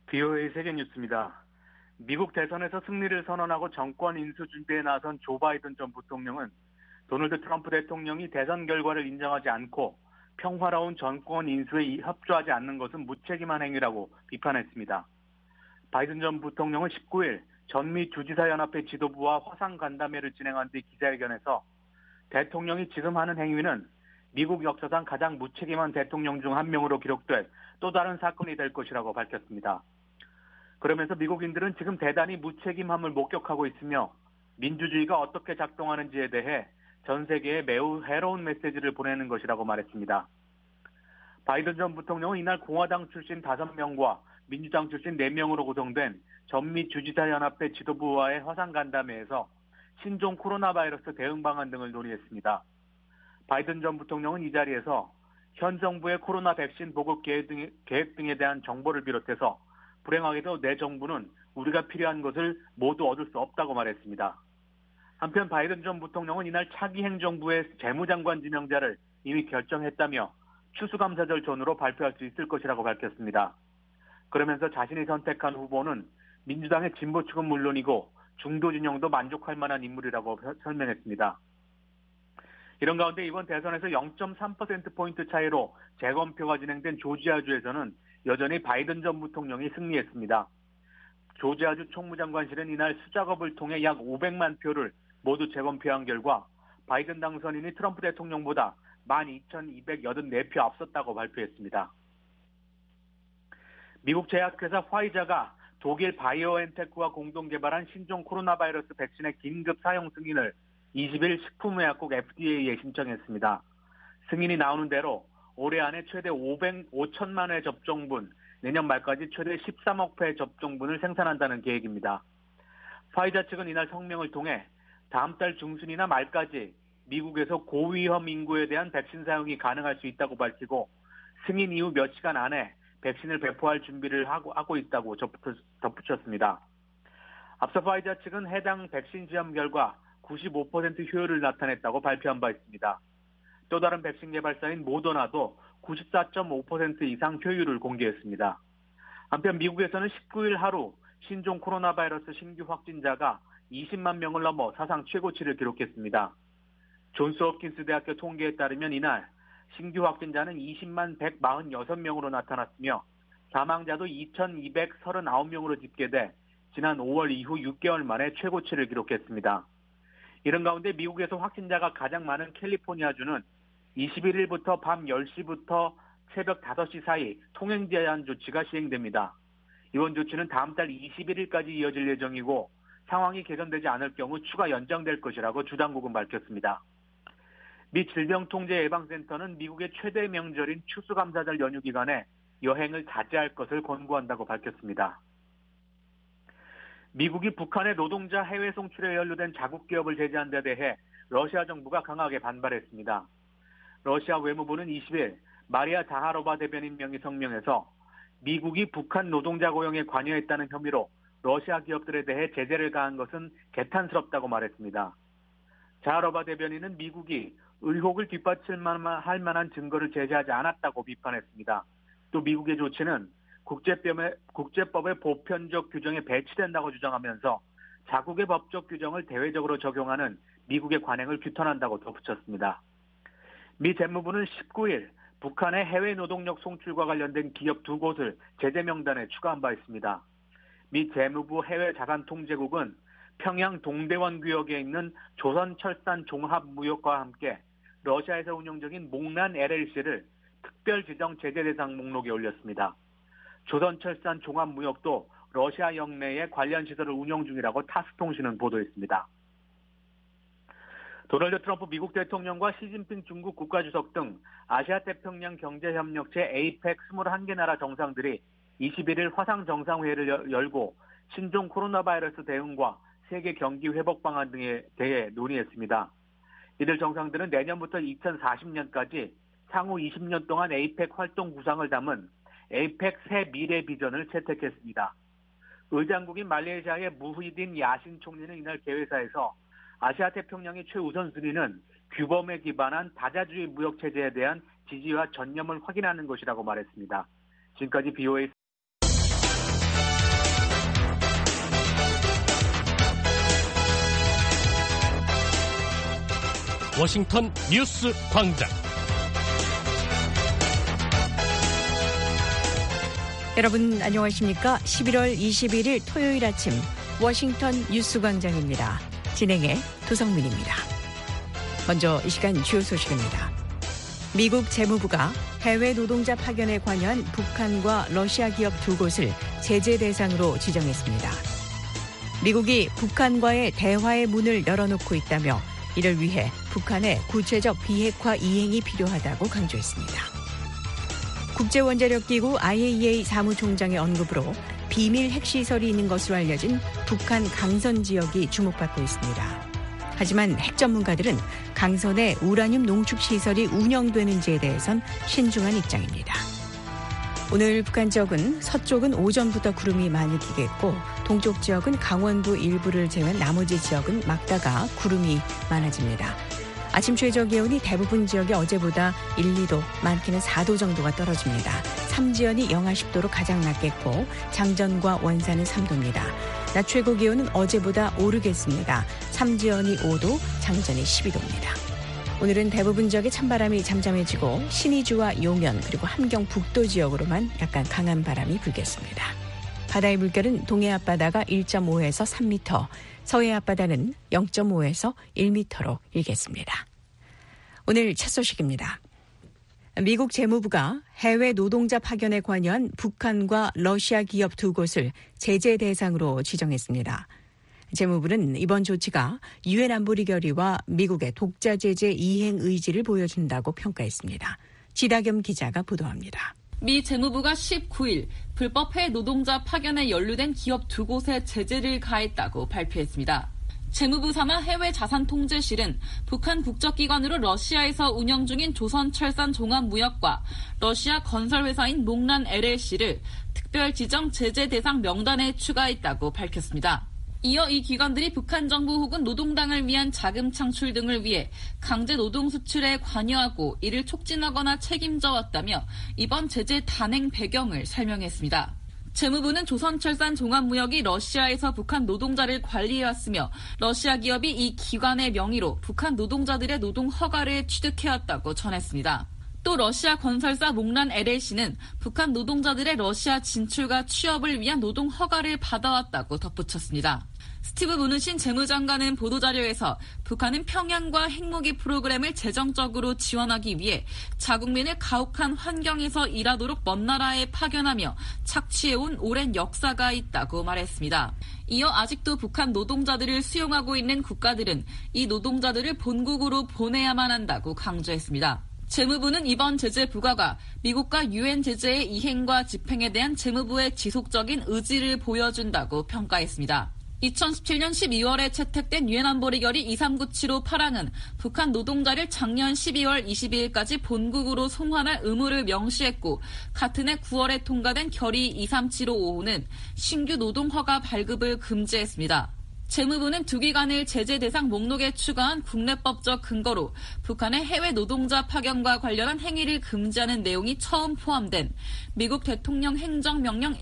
BOA 세계뉴스입니다. 미국 대선에서 승리를 선언하고 정권 인수 준비에 나선 조 바이든 전 부통령은 도널드 트럼프 대통령이 대선 결과를 인정하지 않고 평화로운 정권 인수에 협조하지 않는 것은 무책임한 행위라고 비판했습니다. 바이든 전 부통령은 19일 전미 주지사연합회 지도부와 화상 간담회를 진행한 뒤 기자회견에서 대통령이 지금 하는 행위는 미국 역사상 가장 무책임한 대통령 중 한 명으로 기록될 또 다른 사건이 될 것이라고 밝혔습니다. 그러면서 미국인들은 지금 대단히 무책임함을 목격하고 있으며 민주주의가 어떻게 작동하는지에 대해 전 세계에 매우 해로운 메시지를 보내는 것이라고 말했습니다. 바이든 전 부통령은 이날 공화당 출신 5명과 민주당 출신 4명으로 구성된 전미 주지사연합회 지도부와의 화상 간담회에서 신종 코로나 바이러스 대응 방안 등을 논의했습니다. 바이든 전 부통령은 이 자리에서 현 정부의 코로나 백신 보급 계획 등에 대한 정보를 비롯해서 불행하게도 내 정부는 우리가 필요한 것을 모두 얻을 수 없다고 말했습니다. 한편 바이든 전 부통령은 이날 차기 행정부의 재무장관 지명자를 이미 결정했다며 추수감사절 전후로 발표할 수 있을 것이라고 밝혔습니다. 그러면서 자신이 선택한 후보는 민주당의 진보 측은 물론이고 중도 진영도 만족할 만한 인물이라고 설명했습니다. 이런 가운데 이번 대선에서 0.3%포인트 차이로 재검표가 진행된 조지아주에서는 여전히 바이든 전 부통령이 승리했습니다. 조지아주 총무장관실은 이날 수작업을 통해 약 500만 표를 모두 재검표한 결과 바이든 당선인이 트럼프 대통령보다 12,284표 앞섰다고 발표했습니다. 미국 제약회사 화이자가 독일 바이오엔테크와 공동 개발한 신종 코로나 바이러스 백신의 긴급 사용 승인을 20일 식품의약국 FDA에 신청했습니다. 승인이 나오는 대로 올해 안에 최대 5천만 회 접종분, 내년 말까지 최대 13억 회 접종분을 생산한다는 계획입니다. 화이자 측은 이날 성명을 통해 다음 달 중순이나 말까지 미국에서 고위험 인구에 대한 백신 사용이 가능할 수 있다고 밝히고 승인 이후 몇 시간 안에 백신을 배포할 준비를 하고 있다고 덧붙였습니다. 앞서 화이자 측은 해당 백신 시험 결과 95% 효율을 나타냈다고 발표한 바 있습니다. 또 다른 백신 개발사인 모더나도 94.5% 이상 효율을 공개했습니다. 한편 미국에서는 19일 하루 신종 코로나 바이러스 신규 확진자가 20만 명을 넘어 사상 최고치를 기록했습니다. 존스홉킨스 대학교 통계에 따르면 이날 신규 확진자는 20만 146명으로 나타났으며 사망자도 2,239명으로 집계돼 지난 5월 이후 6개월 만에 최고치를 기록했습니다. 이런 가운데 미국에서 확진자가 가장 많은 캘리포니아주는 21일부터 밤 10시부터 새벽 5시 사이 통행 제한 조치가 시행됩니다. 이번 조치는 다음 달 21일까지 이어질 예정이고 상황이 개선되지 않을 경우 추가 연장될 것이라고 주당국은 밝혔습니다. 미 질병통제예방센터는 미국의 최대 명절인 추수감사절 연휴 기간에 여행을 자제할 것을 권고한다고 밝혔습니다. 미국이 북한의 노동자 해외 송출에 연루된 자국 기업을 제재한 데 대해 러시아 정부가 강하게 반발했습니다. 러시아 외무부는 20일 마리아 자하로바 대변인 명의 성명에서 미국이 북한 노동자 고용에 관여했다는 혐의로 러시아 기업들에 대해 제재를 가한 것은 개탄스럽다고 말했습니다. 자하로바 대변인은 미국이 의혹을 뒷받칠 만한 증거를 제시하지 않았다고 비판했습니다. 또 미국의 조치는 국제법의 보편적 규정에 배치된다고 주장하면서 자국의 법적 규정을 대외적으로 적용하는 미국의 관행을 규탄한다고 덧붙였습니다. 미 재무부는 19일 북한의 해외 노동력 송출과 관련된 기업 2곳을 제재 명단에 추가한 바 있습니다. 미 재무부 해외자산통제국은 평양 동대원 구역에 있는 조선철산종합무역과 함께 러시아에서 운영 중인 몽란 LLC를 특별 지정 제재 대상 목록에 올렸습니다. 조선철산종합무역도 러시아 영내에 관련 시설을 운영 중이라고 타스통신은 보도했습니다. 도널드 트럼프 미국 대통령과 시진핑 중국 국가주석 등 아시아태평양 경제협력체 APEC 21개 나라 정상들이 21일 화상 정상회의를 열고 신종 코로나 바이러스 대응과 세계 경기 회복 방안 등에 대해 논의했습니다. 이들 정상들은 내년부터 2040년까지 향후 20년 동안 APEC 활동 구상을 담은 APEC 새 미래 비전을 채택했습니다. 의장국인 말레이시아의 무히딘 야신 총리는 이날 개회사에서 아시아태평양의 최우선순위는 규범에 기반한 다자주의 무역체제에 대한 지지와 전념을 확인하는 것이라고 말했습니다. 지금까지 BOA 워싱턴 뉴스 광장. 여러분 안녕하십니까? 11월 21일 토요일 아침 워싱턴 뉴스 광장입니다. 진행의 도성민입니다. 먼저 이 시간 주요 소식입니다. 미국 재무부가 해외 노동자 파견에 관여한 북한과 러시아 기업 두 곳을 제재 대상으로 지정했습니다. 미국이 북한과의 대화의 문을 열어놓고 있다며 이를 위해 북한의 구체적 비핵화 이행이 필요하다고 강조했습니다. 국제원자력기구 IAEA 사무총장의 언급으로 비밀 핵시설이 있는 것으로 알려진 북한 강선 지역이 주목받고 있습니다. 하지만 핵 전문가들은 강선의 우라늄 농축시설이 운영되는지에 대해선 신중한 입장입니다. 오늘 북한 지역은 서쪽은 오전부터 구름이 많이 끼겠고 동쪽 지역은 강원도 일부를 제외한 나머지 지역은 막다가 구름이 많아집니다. 아침 최저 기온이 대부분 지역이 어제보다 1, 2도, 많게는 4도 정도가 떨어집니다. 삼지연이 영하 10도로 가장 낮겠고 장전과 원산은 3도입니다. 낮 최고 기온은 어제보다 오르겠습니다. 삼지연이 5도, 장전이 12도입니다. 오늘은 대부분 지역에 찬바람이 잠잠해지고 신의주와 용현 그리고 함경 북도 지역으로만 약간 강한 바람이 불겠습니다. 바다의 물결은 동해 앞바다가 1.5에서 3m, 서해 앞바다는 0.5에서 1m로 일겠습니다. 오늘 첫 소식입니다. 미국 재무부가 해외 노동자 파견에 관여한 북한과 러시아 기업 두 곳을 제재 대상으로 지정했습니다. 재무부는 이번 조치가 유엔 안보리 결의와 미국의 독자 제재 이행 의지를 보여준다고 평가했습니다. 지다겸 기자가 보도합니다. 미 재무부가 19일 불법 해외 노동자 파견에 연루된 기업 두 곳에 제재를 가했다고 발표했습니다. 재무부 산하 해외자산통제실은 북한 국적기관으로 러시아에서 운영 중인 조선철산종합무역과 러시아 건설회사인 몽란 LLC를 특별 지정 제재 대상 명단에 추가했다고 밝혔습니다. 이어 이 기관들이 북한 정부 혹은 노동당을 위한 자금 창출 등을 위해 강제 노동 수출에 관여하고 이를 촉진하거나 책임져 왔다며 이번 제재 단행 배경을 설명했습니다. 재무부는 조선철산 종합무역이 러시아에서 북한 노동자를 관리해왔으며 러시아 기업이 이 기관의 명의로 북한 노동자들의 노동 허가를 취득해왔다고 전했습니다. 또 러시아 건설사 몽란 LLC는 북한 노동자들의 러시아 진출과 취업을 위한 노동 허가를 받아왔다고 덧붙였습니다. 스티브 무누신 재무장관은 보도자료에서 북한은 평양과 핵무기 프로그램을 재정적으로 지원하기 위해 자국민을 가혹한 환경에서 일하도록 먼 나라에 파견하며 착취해온 오랜 역사가 있다고 말했습니다. 이어 아직도 북한 노동자들을 수용하고 있는 국가들은 이 노동자들을 본국으로 보내야만 한다고 강조했습니다. 재무부는 이번 제재 부과가 미국과 유엔 제재의 이행과 집행에 대한 재무부의 지속적인 의지를 보여준다고 평가했습니다. 2017년 12월에 채택된 유엔 안보리 결의 2397호 8항은 북한 노동자를 작년 12월 22일까지 본국으로 송환할 의무를 명시했고 같은 해 9월에 통과된 결의 23755호는 신규 노동허가 발급을 금지했습니다. 재무부는 두 기관을 제재 대상 목록에 추가한 국내법적 근거로 북한의 해외 노동자 파견과 관련한 행위를 금지하는 내용이 처음 포함된 미국 대통령 행정명령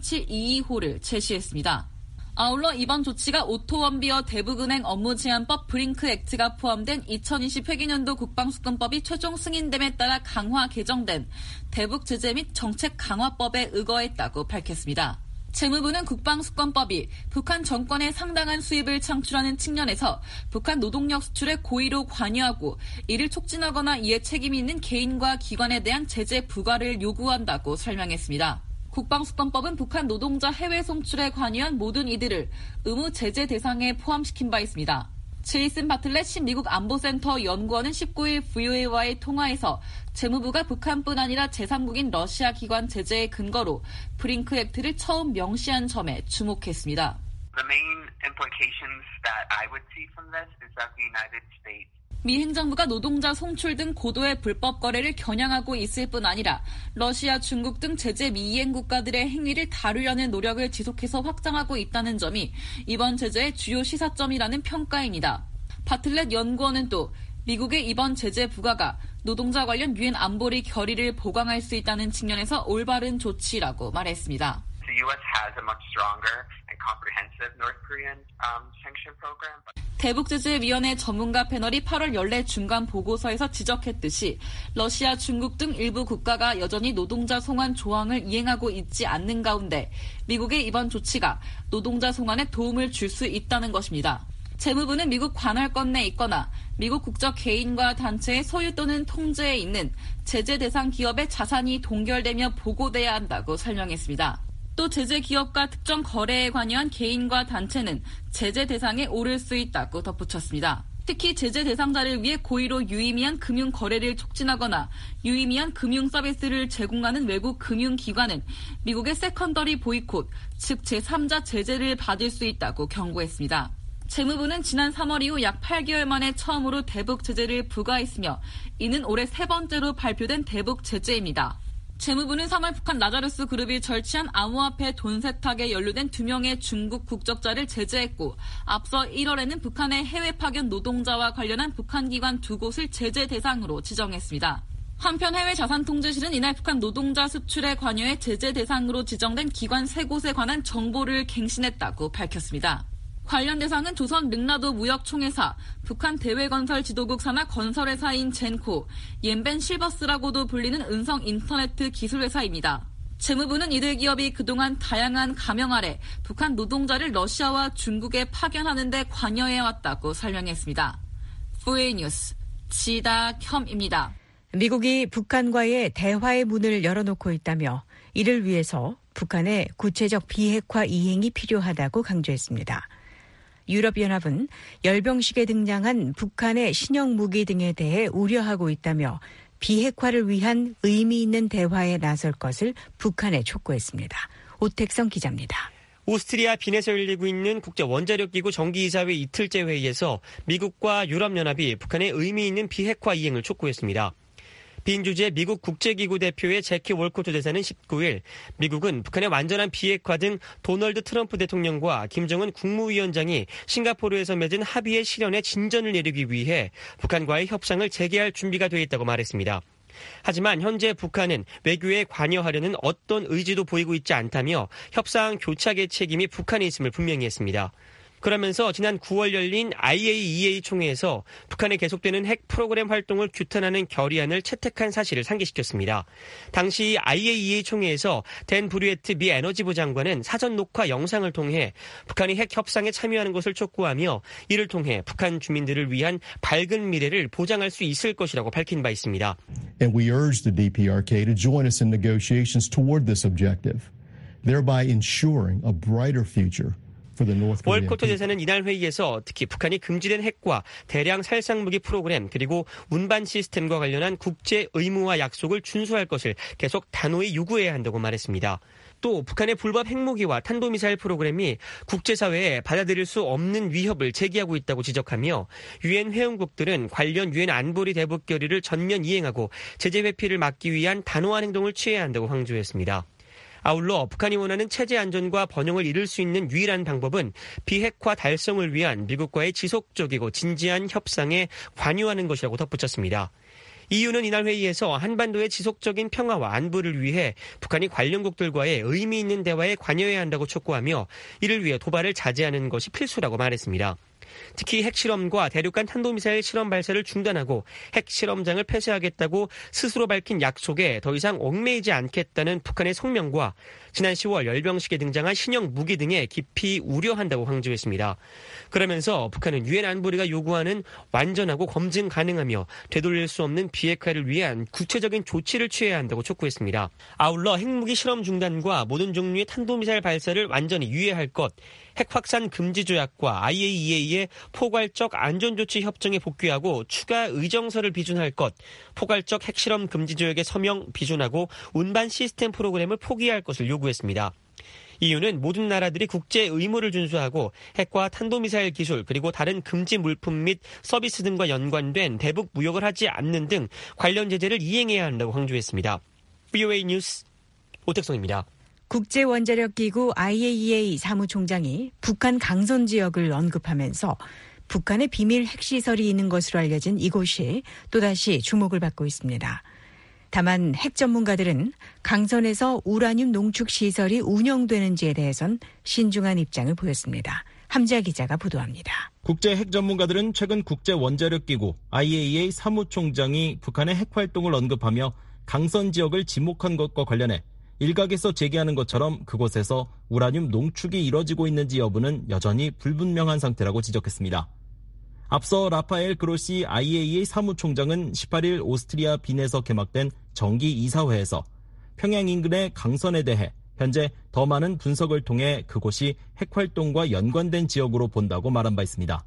13722호를 제시했습니다. 아울러 이번 조치가 오토원비어 대북은행 업무제한법 브링크 액트가 포함된 2020 회계년도 국방수권법이 최종 승인됨에 따라 강화 개정된 대북 제재 및 정책 강화법에 의거했다고 밝혔습니다. 재무부는 국방수권법이 북한 정권의 상당한 수입을 창출하는 측면에서 북한 노동력 수출에 고의로 관여하고 이를 촉진하거나 이에 책임이 있는 개인과 기관에 대한 제재 부과를 요구한다고 설명했습니다. 국방수권법은 북한 노동자 해외 송출에 관여한 모든 이들을 의무 제재 대상에 포함시킨 바 있습니다. 제이슨 바틀렛 미국 안보센터 연구원은 19일 VOA와의 통화에서 재무부가 북한뿐 아니라 제3국인 러시아 기관 제재의 근거로 브링크 액트를 처음 명시한 점에 주목했습니다. The main implications that I would see from this is that the United States 미 행정부가 노동자 송출 등 고도의 불법 거래를 겨냥하고 있을 뿐 아니라 러시아, 중국 등 제재 미이행 국가들의 행위를 다루려는 노력을 지속해서 확장하고 있다는 점이 이번 제재의 주요 시사점이라는 평가입니다. 바틀렛 연구원은 또 미국의 이번 제재 부과가 노동자 관련 유엔 안보리 결의를 보강할 수 있다는 측면에서 올바른 조치라고 말했습니다. The U.S. has a much stronger and comprehensive North Korean sanction program. 대북제재위원회 전문가 패널이 8월 연례 중간 보고서에서 지적했듯이 러시아, 중국 등 일부 국가가 여전히 노동자 송환 조항을 이행하고 있지 않는 가운데 미국의 이번 조치가 노동자 송환에 도움을 줄 수 있다는 것입니다. 재무부는 미국 관할권 내 있거나 미국 국적 개인과 단체의 소유 또는 통제에 있는 제재 대상 기업의 자산이 동결되며 보고돼야 한다고 설명했습니다. 또 제재 기업과 특정 거래에 관여한 개인과 단체는 제재 대상에 오를 수 있다고 덧붙였습니다. 특히 제재 대상자를 위해 고의로 유의미한 금융 거래를 촉진하거나 유의미한 금융 서비스를 제공하는 외국 금융기관은 미국의 세컨더리 보이콧, 즉 제3자 제재를 받을 수 있다고 경고했습니다. 재무부는 지난 3월 이후 약 8개월 만에 처음으로 대북 제재를 부과했으며 이는 올해 세 번째로 발표된 대북 제재입니다. 재무부는 3월 북한 라자루스 그룹이 절취한 암호화폐 돈 세탁에 연루된 2명의 중국 국적자를 제재했고 앞서 1월에는 북한의 해외 파견 노동자와 관련한 북한 기관 2곳을 제재 대상으로 지정했습니다. 한편 해외 자산통제실은 이날 북한 노동자 수출에 관여해 제재 대상으로 지정된 기관 3곳에 관한 정보를 갱신했다고 밝혔습니다. 관련 대상은 조선 릉라도 무역총회사, 북한 대외건설 지도국 산하 건설회사인 젠코, 옌벤 실버스라고도 불리는 은성 인터ネット기술회사입니다. 재무부는 이들 기업이 그동안 다양한 가명 아래 북한 노동자를 러시아와 중국에 파견하는 데 관여해왔다고 설명했습니다. FOA 뉴스 지다켬입니다. 미국이 북한과의 대화의 문을 열어놓고 있다며 이를 위해서 북한의 구체적 비핵화 이행이 필요하다고 강조했습니다. 유럽연합은 열병식에 등장한 북한의 신형 무기 등에 대해 우려하고 있다며 비핵화를 위한 의미 있는 대화에 나설 것을 북한에 촉구했습니다. 오택성 기자입니다. 오스트리아 빈에서 열리고 있는 국제원자력기구 정기이사회 이틀째 회의에서 미국과 유럽연합이 북한의 의미 있는 비핵화 이행을 촉구했습니다. 빈 주재 미국 국제기구 대표의 제키 월코트 대사는 19일 미국은 북한의 완전한 비핵화 등 도널드 트럼프 대통령과 김정은 국무위원장이 싱가포르에서 맺은 합의의 실현에 진전을 내리기 위해 북한과의 협상을 재개할 준비가 돼 있다고 말했습니다. 하지만 현재 북한은 외교에 관여하려는 어떤 의지도 보이고 있지 않다며 협상 교착의 책임이 북한에 있음을 분명히 했습니다. 그러면서 지난 9월 열린 IAEA 총회에서 북한의 계속되는 핵 프로그램 활동을 규탄하는 결의안을 채택한 사실을 상기시켰습니다. 당시 IAEA 총회에서 댄 브류에트 미 에너지부 장관은 사전 녹화 영상을 통해 북한이 핵 협상에 참여하는 것을 촉구하며 이를 통해 북한 주민들을 위한 밝은 미래를 보장할 수 있을 것이라고 밝힌 바 있습니다. And we urge the DPRK to join us in negotiations toward this objective, thereby ensuring a brighter future. 월코트 대사는 이날 회의에서 특히 북한이 금지된 핵과 대량 살상무기 프로그램 그리고 운반 시스템과 관련한 국제 의무와 약속을 준수할 것을 계속 단호히 요구해야 한다고 말했습니다. 또 북한의 불법 핵무기와 탄도미사일 프로그램이 국제사회에 받아들일 수 없는 위협을 제기하고 있다고 지적하며 유엔 회원국들은 관련 유엔 안보리 대북 결의를 전면 이행하고 제재 회피를 막기 위한 단호한 행동을 취해야 한다고 강조했습니다. 아울러 북한이 원하는 체제 안전과 번영을 이룰 수 있는 유일한 방법은 비핵화 달성을 위한 미국과의 지속적이고 진지한 협상에 관여하는 것이라고 덧붙였습니다. EU는 이날 회의에서 한반도의 지속적인 평화와 안보를 위해 북한이 관련국들과의 의미 있는 대화에 관여해야 한다고 촉구하며 이를 위해 도발을 자제하는 것이 필수라고 말했습니다. 특히 핵실험과 대륙간 탄도미사일 실험 발사를 중단하고 핵실험장을 폐쇄하겠다고 스스로 밝힌 약속에 더 이상 얽매이지 않겠다는 북한의 성명과 지난 10월 열병식에 등장한 신형 무기 등에 깊이 우려한다고 강조했습니다. 그러면서 북한은 유엔 안보리가 요구하는 완전하고 검증 가능하며 되돌릴 수 없는 비핵화를 위한 구체적인 조치를 취해야 한다고 촉구했습니다. 아울러 핵무기 실험 중단과 모든 종류의 탄도미사일 발사를 완전히 유예할 것, 핵 확산 금지 조약과 IAEA의 포괄적 안전조치 협정에 복귀하고 추가 의정서를 비준할 것, 포괄적 핵실험 금지 조약의 서명 비준하고 운반 시스템 프로그램을 포기할 것을 요구했습니다. EU는 모든 나라들이 국제 의무를 준수하고 핵과 탄도미사일 기술 그리고 다른 금지 물품 및 서비스 등과 연관된 대북 무역을 하지 않는 등 관련 제재를 이행해야 한다고 강조했습니다. FOA 뉴스 오택성입니다. 국제원자력기구 IAEA 사무총장이 북한 강선 지역을 언급하면서 북한의 비밀 핵시설이 있는 것으로 알려진 이곳이 또다시 주목을 받고 있습니다. 다만 핵 전문가들은 강선에서 우라늄 농축 시설이 운영되는지에 대해선 신중한 입장을 보였습니다. 함지아 기자가 보도합니다. 국제 핵 전문가들은 최근 국제원자력기구 IAEA 사무총장이 북한의 핵 활동을 언급하며 강선 지역을 지목한 것과 관련해 일각에서 제기하는 것처럼 그곳에서 우라늄 농축이 이뤄지고 있는지 여부는 여전히 불분명한 상태라고 지적했습니다. 앞서 라파엘 그로시 IAEA 사무총장은 18일 오스트리아 빈에서 개막된 정기 이사회에서 평양 인근의 강선에 대해 현재 더 많은 분석을 통해 그곳이 핵활동과 연관된 지역으로 본다고 말한 바 있습니다.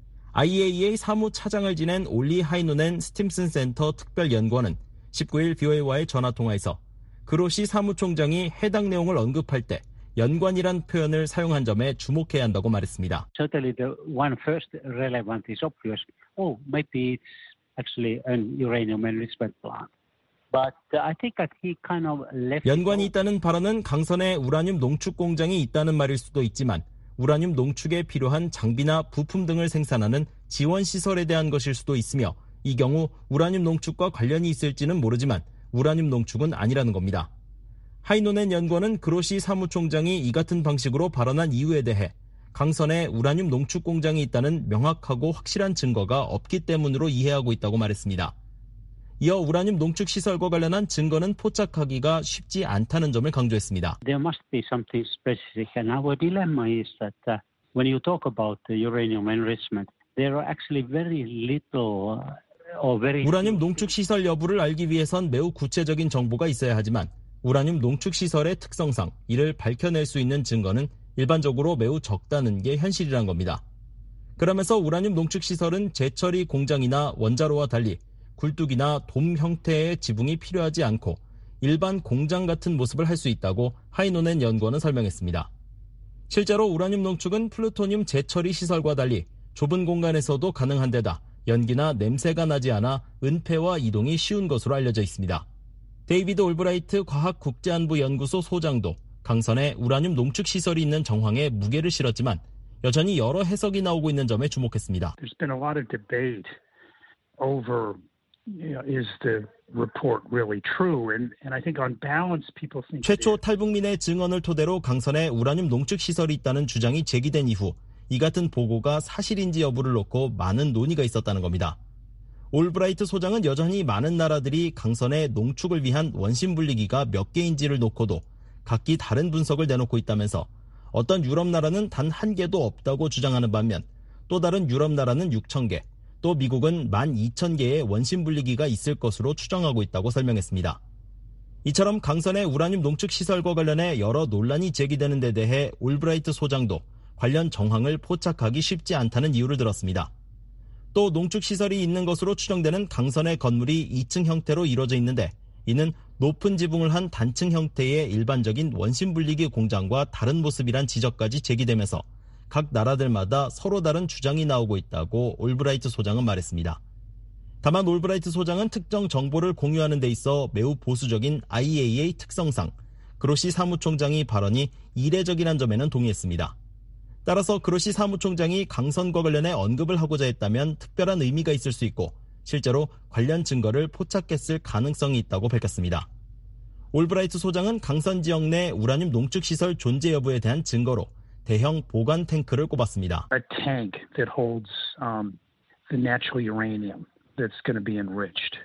IAEA 사무차장을 지낸 올리 하이노넨 스팀슨 센터 특별연구원은 19일 BOA와의 전화통화에서 그로시 사무총장이 해당 내용을 언급할 때 연관이란 표현을 사용한 점에 주목해야 한다고 말했습니다. Certainly the one first relevant is obvious. Maybe it's actually an uranium enrichment plant. But I think that he kind of left. 연관이 있다는 발언은 강선에 우라늄 농축 공장이 있다는 말일 수도 있지만 우라늄 농축에 필요한 장비나 부품 등을 생산하는 지원 시설에 대한 것일 수도 있으며 이 경우 우라늄 농축과 관련이 있을지는 모르지만 우라늄 농축은 아니라는 겁니다. 하이노넨 연구원은 그로시 사무총장이 이 같은 방식으로 발언한 이유에 대해 강선에 우라늄 농축 공장이 있다는 명확하고 확실한 증거가 없기 때문으로 이해하고 있다고 말했습니다. 이어 우라늄 농축 시설과 관련한 증거는 포착하기가 쉽지 않다는 점을 강조했습니다. There must be something specific, and our dilemma is that when you talk about the uranium enrichment, there are actually very little or very. 우라늄 농축 시설 여부를 알기 위해선 매우 구체적인 정보가 있어야 하지만 우라늄 농축 시설의 특성상 이를 밝혀낼 수 있는 증거는 일반적으로 매우 적다는 게 현실이란 겁니다. 그러면서 우라늄 농축 시설은 재처리 공장이나 원자로와 달리 굴뚝이나 돔 형태의 지붕이 필요하지 않고 일반 공장 같은 모습을 할 수 있다고 하이노넨 연구원은 설명했습니다. 실제로 우라늄 농축은 플루토늄 재처리 시설과 달리 좁은 공간에서도 가능한 데다 연기나 냄새가 나지 않아 은폐와 이동이 쉬운 것으로 알려져 있습니다. 데이비드 올브라이트 과학국제안보 연구소 소장도 강선에 우라늄 농축 시설이 있는 정황에 무게를 실었지만 여전히 여러 해석이 나오고 있는 점에 주목했습니다. There's been a lot of debate over is the report really true? And I think on balance people think 최초 탈북민의 증언을 토대로 강선에 우라늄 농축 시설이 있다는 주장이 제기된 이후 이 같은 보고가 사실인지 여부를 놓고 많은 논의가 있었다는 겁니다. 올브라이트 소장은 여전히 많은 나라들이 강선의 농축을 위한 원심 분리기가 몇 개인지를 놓고도 각기 다른 분석을 내놓고 있다면서 어떤 유럽 나라는 단 한 개도 없다고 주장하는 반면 또 다른 유럽 나라는 6,000개, 또 미국은 12,000개의 원심 분리기가 있을 것으로 추정하고 있다고 설명했습니다. 이처럼 강선의 우라늄 농축 시설과 관련해 여러 논란이 제기되는 데 대해 올브라이트 소장도 관련 정황을 포착하기 쉽지 않다는 이유를 들었습니다. 또 농축시설이 있는 것으로 추정되는 강선의 건물이 2층 형태로 이루어져 있는데 이는 높은 지붕을 한 단층 형태의 일반적인 원심 분리기 공장과 다른 모습이란 지적까지 제기되면서 각 나라들마다 서로 다른 주장이 나오고 있다고 올브라이트 소장은 말했습니다. 다만 올브라이트 소장은 특정 정보를 공유하는 데 있어 매우 보수적인 IAEA 특성상 그로시 사무총장의 발언이 이례적이란 점에는 동의했습니다. 따라서 그로시 사무총장이 강선과 관련해 언급을 하고자 했다면 특별한 의미가 있을 수 있고 실제로 관련 증거를 포착했을 가능성이 있다고 밝혔습니다. 올브라이트 소장은 강선 지역 내 우라늄 농축시설 존재 여부에 대한 증거로 대형 보관 탱크를 꼽았습니다. A tank that holds the natural uranium that's going to be enriched.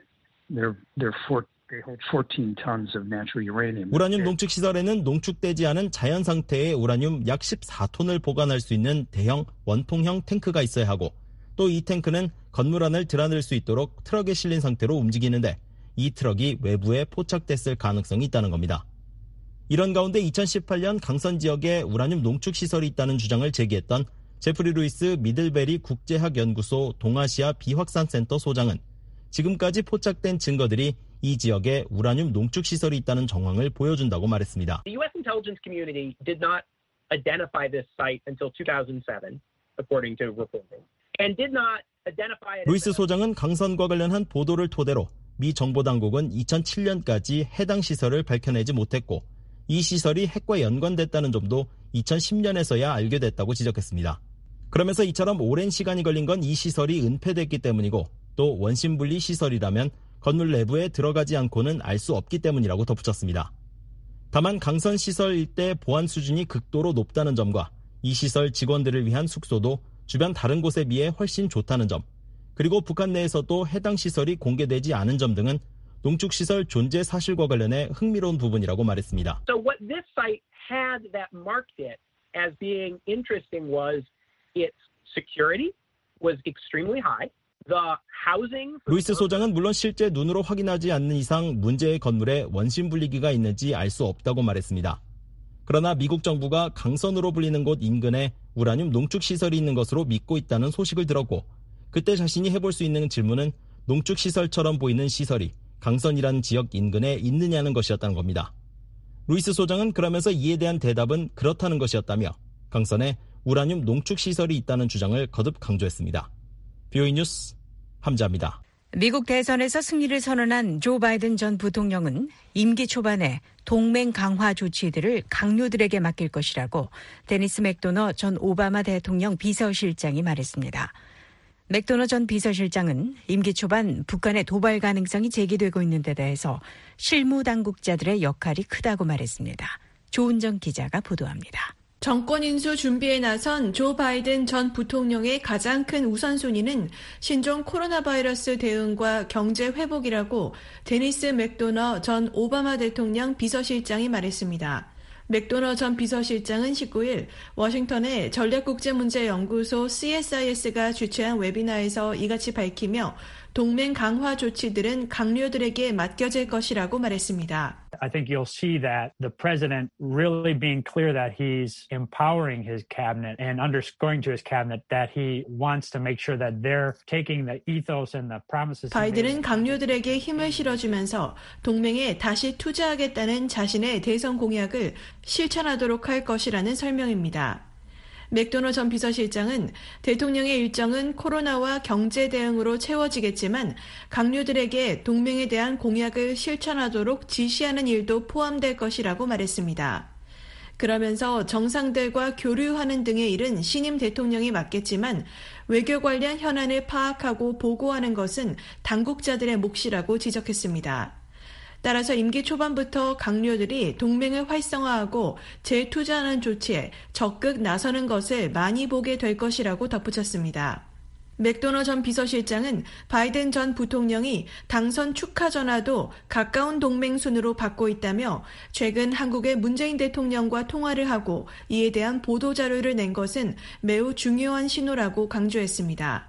They hold 14 tons of natural uranium. 우라늄 농축 시설에는 농축되지 않은 자연 상태의 우라늄 약 14톤을 보관할 수 있는 대형 원통형 탱크가 있어야 하고 또 이 탱크는 건물 안을 드나들 수 있도록 트럭에 실린 상태로 움직이는데 이 트럭이 외부에 포착됐을 가능성이 있다는 겁니다. 이런 가운데 2018년 강선 지역에 우라늄 농축 시설이 있다는 주장을 제기했던 제프리 루이스 미들베리 국제학연구소 동아시아 비확산센터 소장은 지금까지 포착된 증거들이 이 지역에 우라늄 농축 시설이 있다는 정황을 보여준다고 말했습니다. The U.S. intelligence community did not identify this site until 2007, according to reporting, and did not identify it. 루이스 소장은 강선과 관련한 보도를 토대로 미 정보당국은 2007년까지 해당 시설을 밝혀내지 못했고 이 시설이 핵과 연관됐다는 점도 2010년에서야 알게 됐다고 지적했습니다. 그러면서 이처럼 오랜 시간이 걸린 건 이 시설이 은폐됐기 때문이고 또 원심분리 시설이라면 건물 내부에 들어가지 않고는 알 수 없기 때문이라고 덧붙였습니다. 다만 강선 시설 일대 보안 수준이 극도로 높다는 점과 이 시설 직원들을 위한 숙소도 주변 다른 곳에 비해 훨씬 좋다는 점, 그리고 북한 내에서도 해당 시설이 공개되지 않은 점 등은 농축시설 존재 사실과 관련해 흥미로운 부분이라고 말했습니다. So what this site had that marked it as being interesting was its security was extremely high. The housing. 루이스 소장은 물론 실제 눈으로 확인하지 않는 이상 문제의 건물에 원심 분리기가 있는지 알 수 없다고 말했습니다. 그러나 미국 정부가 강선으로 불리는 곳 인근에 우라늄 농축시설이 있는 것으로 믿고 있다는 소식을 들었고, 그때 자신이 해볼 수 있는 질문은 농축시설처럼 보이는 시설이 강선이라는 지역 인근에 있느냐는 것이었다는 겁니다. 루이스 소장은 그러면서 이에 대한 대답은 그렇다는 것이었다며 강선에 우라늄 농축시설이 있다는 주장을 거듭 강조했습니다. BOE 뉴스 함자입니다. 미국 대선에서 승리를 선언한 조 바이든 전 부통령은 임기 초반에 동맹 강화 조치들을 강요들에게 맡길 것이라고 데니스 맥도너 전 오바마 대통령 비서실장이 말했습니다. 맥도너 전 비서실장은 임기 초반 북한의 도발 가능성이 제기되고 있는 데 대해서 실무 당국자들의 역할이 크다고 말했습니다. 조은정 기자가 보도합니다. 정권 인수 준비에 나선 조 바이든 전 부통령의 가장 큰 우선순위는 신종 코로나 바이러스 대응과 경제 회복이라고 데니스 맥도너 전 오바마 대통령 비서실장이 말했습니다. 맥도너 전 비서실장은 19일 워싱턴의 전략국제문제연구소 CSIS가 주최한 웨비나에서 이같이 밝히며 동맹 강화 조치들은 강요들에게 맡겨질 것이라고 말했습니다. I think you'll see that the president really being clear that he's empowering his cabinet and underscoring to his cabinet that he wants to make sure that they're taking the ethos and the promises. 바이든은 강요들에게 힘을 실어주면서 동맹에 다시 투자하겠다는 자신의 대선 공약을 실천하도록 할 것이라는 설명입니다. 맥도너 전 비서실장은 대통령의 일정은 코로나와 경제 대응으로 채워지겠지만 강요들에게 동맹에 대한 공약을 실천하도록 지시하는 일도 포함될 것이라고 말했습니다. 그러면서 정상들과 교류하는 등의 일은 신임 대통령이 맡겠지만 외교 관련 현안을 파악하고 보고하는 것은 당국자들의 몫이라고 지적했습니다. 따라서 임기 초반부터 강요들이 동맹을 활성화하고 재투자하는 조치에 적극 나서는 것을 많이 보게 될 것이라고 덧붙였습니다. 맥도너 전 비서실장은 바이든 전 부통령이 당선 축하 전화도 가까운 동맹 순으로 받고 있다며 최근 한국의 문재인 대통령과 통화를 하고 이에 대한 보도자료를 낸 것은 매우 중요한 신호라고 강조했습니다.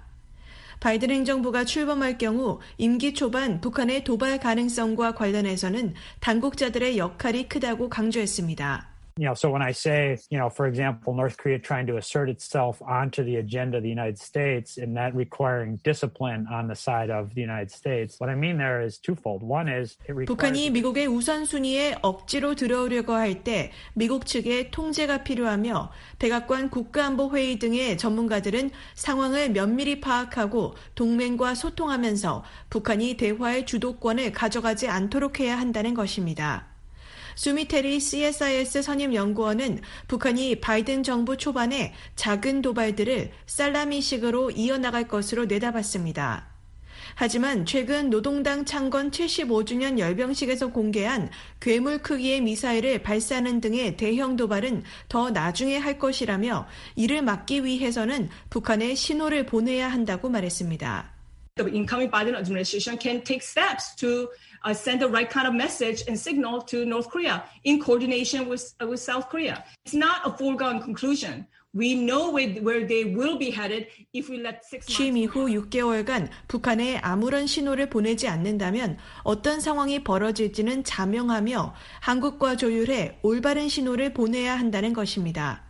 바이든 행정부가 출범할 경우 임기 초반 북한의 도발 가능성과 관련해서는 당국자들의 역할이 크다고 강조했습니다. So when I say, for example, North Korea trying to assert itself onto the agenda of the United States and that requiring discipline on the side of the United States, what I mean there is twofold. One is it requires... 북한이 미국의 우선순위에 억지로 들어오려고 할 때 미국 측의 통제가 필요하며 백악관 국가안보회의 등의 전문가들은 상황을 면밀히 파악하고 동맹과 소통하면서 북한이 대화의 주도권을 가져가지 않도록 해야 한다는 것입니다. 수미테리 CSIS 선임연구원은 북한이 바이든 정부 초반에 작은 도발들을 살라미식으로 이어나갈 것으로 내다봤습니다. 하지만 최근 노동당 창건 75주년 열병식에서 공개한 괴물 크기의 미사일을 발사하는 등의 대형 도발은 더 나중에 할 것이라며 이를 막기 위해서는 북한에 신호를 보내야 한다고 말했습니다. The incoming Biden administration can take steps to send the right kind of message and signal to North Korea in coordination with South Korea. It's not a foregone conclusion. We know where they will be headed if we let 6 months. 취임 이후 6개월간 북한에 아무런 신호를 보내지 않는다면 어떤 상황이 벌어질지는 자명하며 한국과 조율해 올바른 신호를 보내야 한다는 것입니다.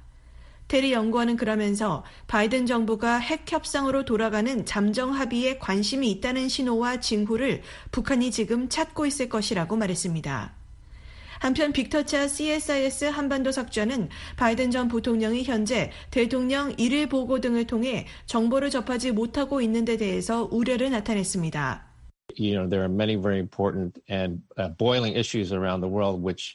테리 연구원은 그러면서 바이든 정부가 핵 협상으로 돌아가는 잠정 합의에 관심이 있다는 신호와 징후를 북한이 지금 찾고 있을 것이라고 말했습니다. 한편 빅터차 CSIS 한반도 석좌는 바이든 전 부통령이 현재 대통령 일일 보고 등을 통해 정보를 접하지 못하고 있는 데 대해서 우려를 나타냈습니다. There are many very important and boiling issues around the world which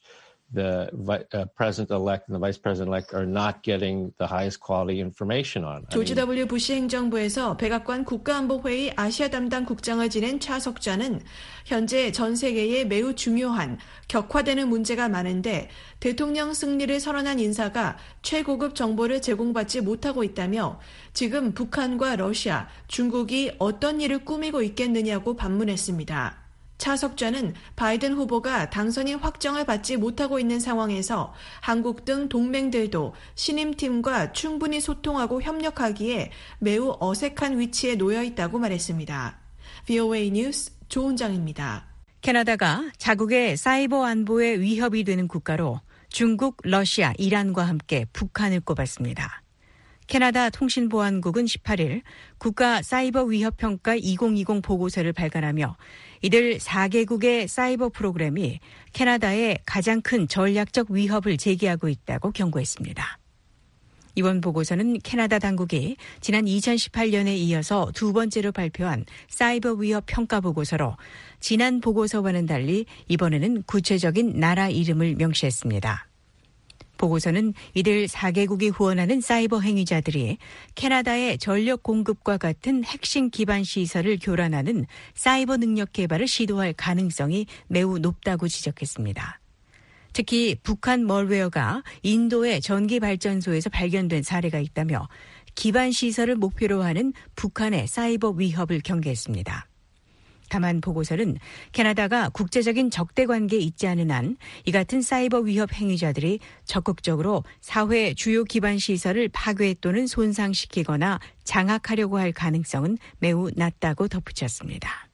the president-elect and the vice president-elect are not getting the highest quality information on. 조지 W. 부시 행정부에서 백악관 국가안보회의 아시아 담당 국장을 지낸 차석좌는 현재 전 세계에 매우 중요한 격화되는 문제가 많은데 대통령 승리를 선언한 인사가 최고급 정보를 제공받지 못하고 있다며 지금 북한과 러시아, 중국이 어떤 일을 꾸미고 있겠느냐고 반문했습니다. 차석좌는 바이든 후보가 당선이 확정을 받지 못하고 있는 상황에서 한국 등 동맹들도 신임팀과 충분히 소통하고 협력하기에 매우 어색한 위치에 놓여 있다고 말했습니다. VOA 뉴스 조은정입니다. 캐나다가 자국의 사이버 안보에 위협이 되는 국가로 중국, 러시아, 이란과 함께 북한을 꼽았습니다. 캐나다 통신보안국은 18일 국가 사이버 위협 평가 2020 보고서를 발간하며 이들 4개국의 사이버 프로그램이 캐나다에 가장 큰 전략적 위협을 제기하고 있다고 경고했습니다. 이번 보고서는 캐나다 당국이 지난 2018년에 이어서 두 번째로 발표한 사이버 위협 평가 보고서로 지난 보고서와는 달리 이번에는 구체적인 나라 이름을 명시했습니다. 보고서는 이들 4개국이 후원하는 사이버 행위자들이 캐나다의 전력 공급과 같은 핵심 기반 시설을 교란하는 사이버 능력 개발을 시도할 가능성이 매우 높다고 지적했습니다. 특히 북한 멀웨어가 인도의 전기 발전소에서 발견된 사례가 있다며 기반 시설을 목표로 하는 북한의 사이버 위협을 경계했습니다. 다만 보고서는 캐나다가 국제적인 적대 관계에 있지 않은 한 이 같은 사이버 위협 행위자들이 적극적으로 사회 주요 기반 시설을 파괴 또는 손상시키거나 장악하려고 할 가능성은 매우 낮다고 덧붙였습니다.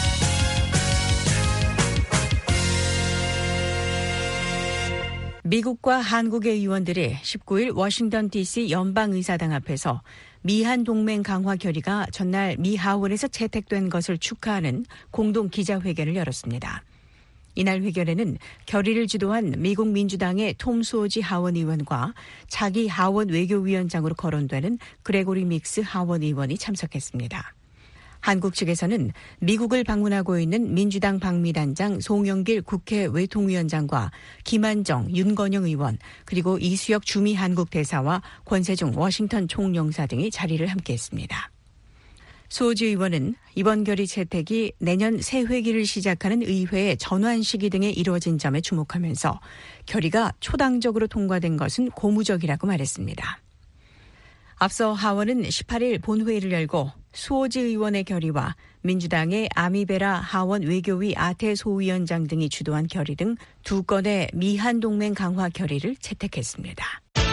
미국과 한국의 의원들이 19일 워싱턴 DC 연방의사당 앞에서 미한 동맹 강화 결의가 전날 미 하원에서 채택된 것을 축하하는 공동 기자회견을 열었습니다. 이날 회견에는 결의를 주도한 미국 민주당의 톰 수오지 하원 의원과 차기 하원 외교위원장으로 거론되는 그레고리 믹스 하원 의원이 참석했습니다. 한국 측에서는 미국을 방문하고 있는 민주당 방미단장 송영길 국회 외통위원장과 김한정, 윤건영 의원, 그리고 이수혁 주미 한국 대사와 권세중 워싱턴 총영사 등이 자리를 함께했습니다. 수오지 의원은 이번 결의 채택이 내년 새 회기를 시작하는 의회의 전환 시기 등에 이루어진 점에 주목하면서 결의가 초당적으로 통과된 것은 고무적이라고 말했습니다. 앞서 하원은 18일 본회의를 열고 수오지 의원의 결의와 민주당의 아미베라 하원 외교위 아태 소위원장 등이 주도한 결의 등 두 건의 미한 동맹 강화 결의를 채택했습니다.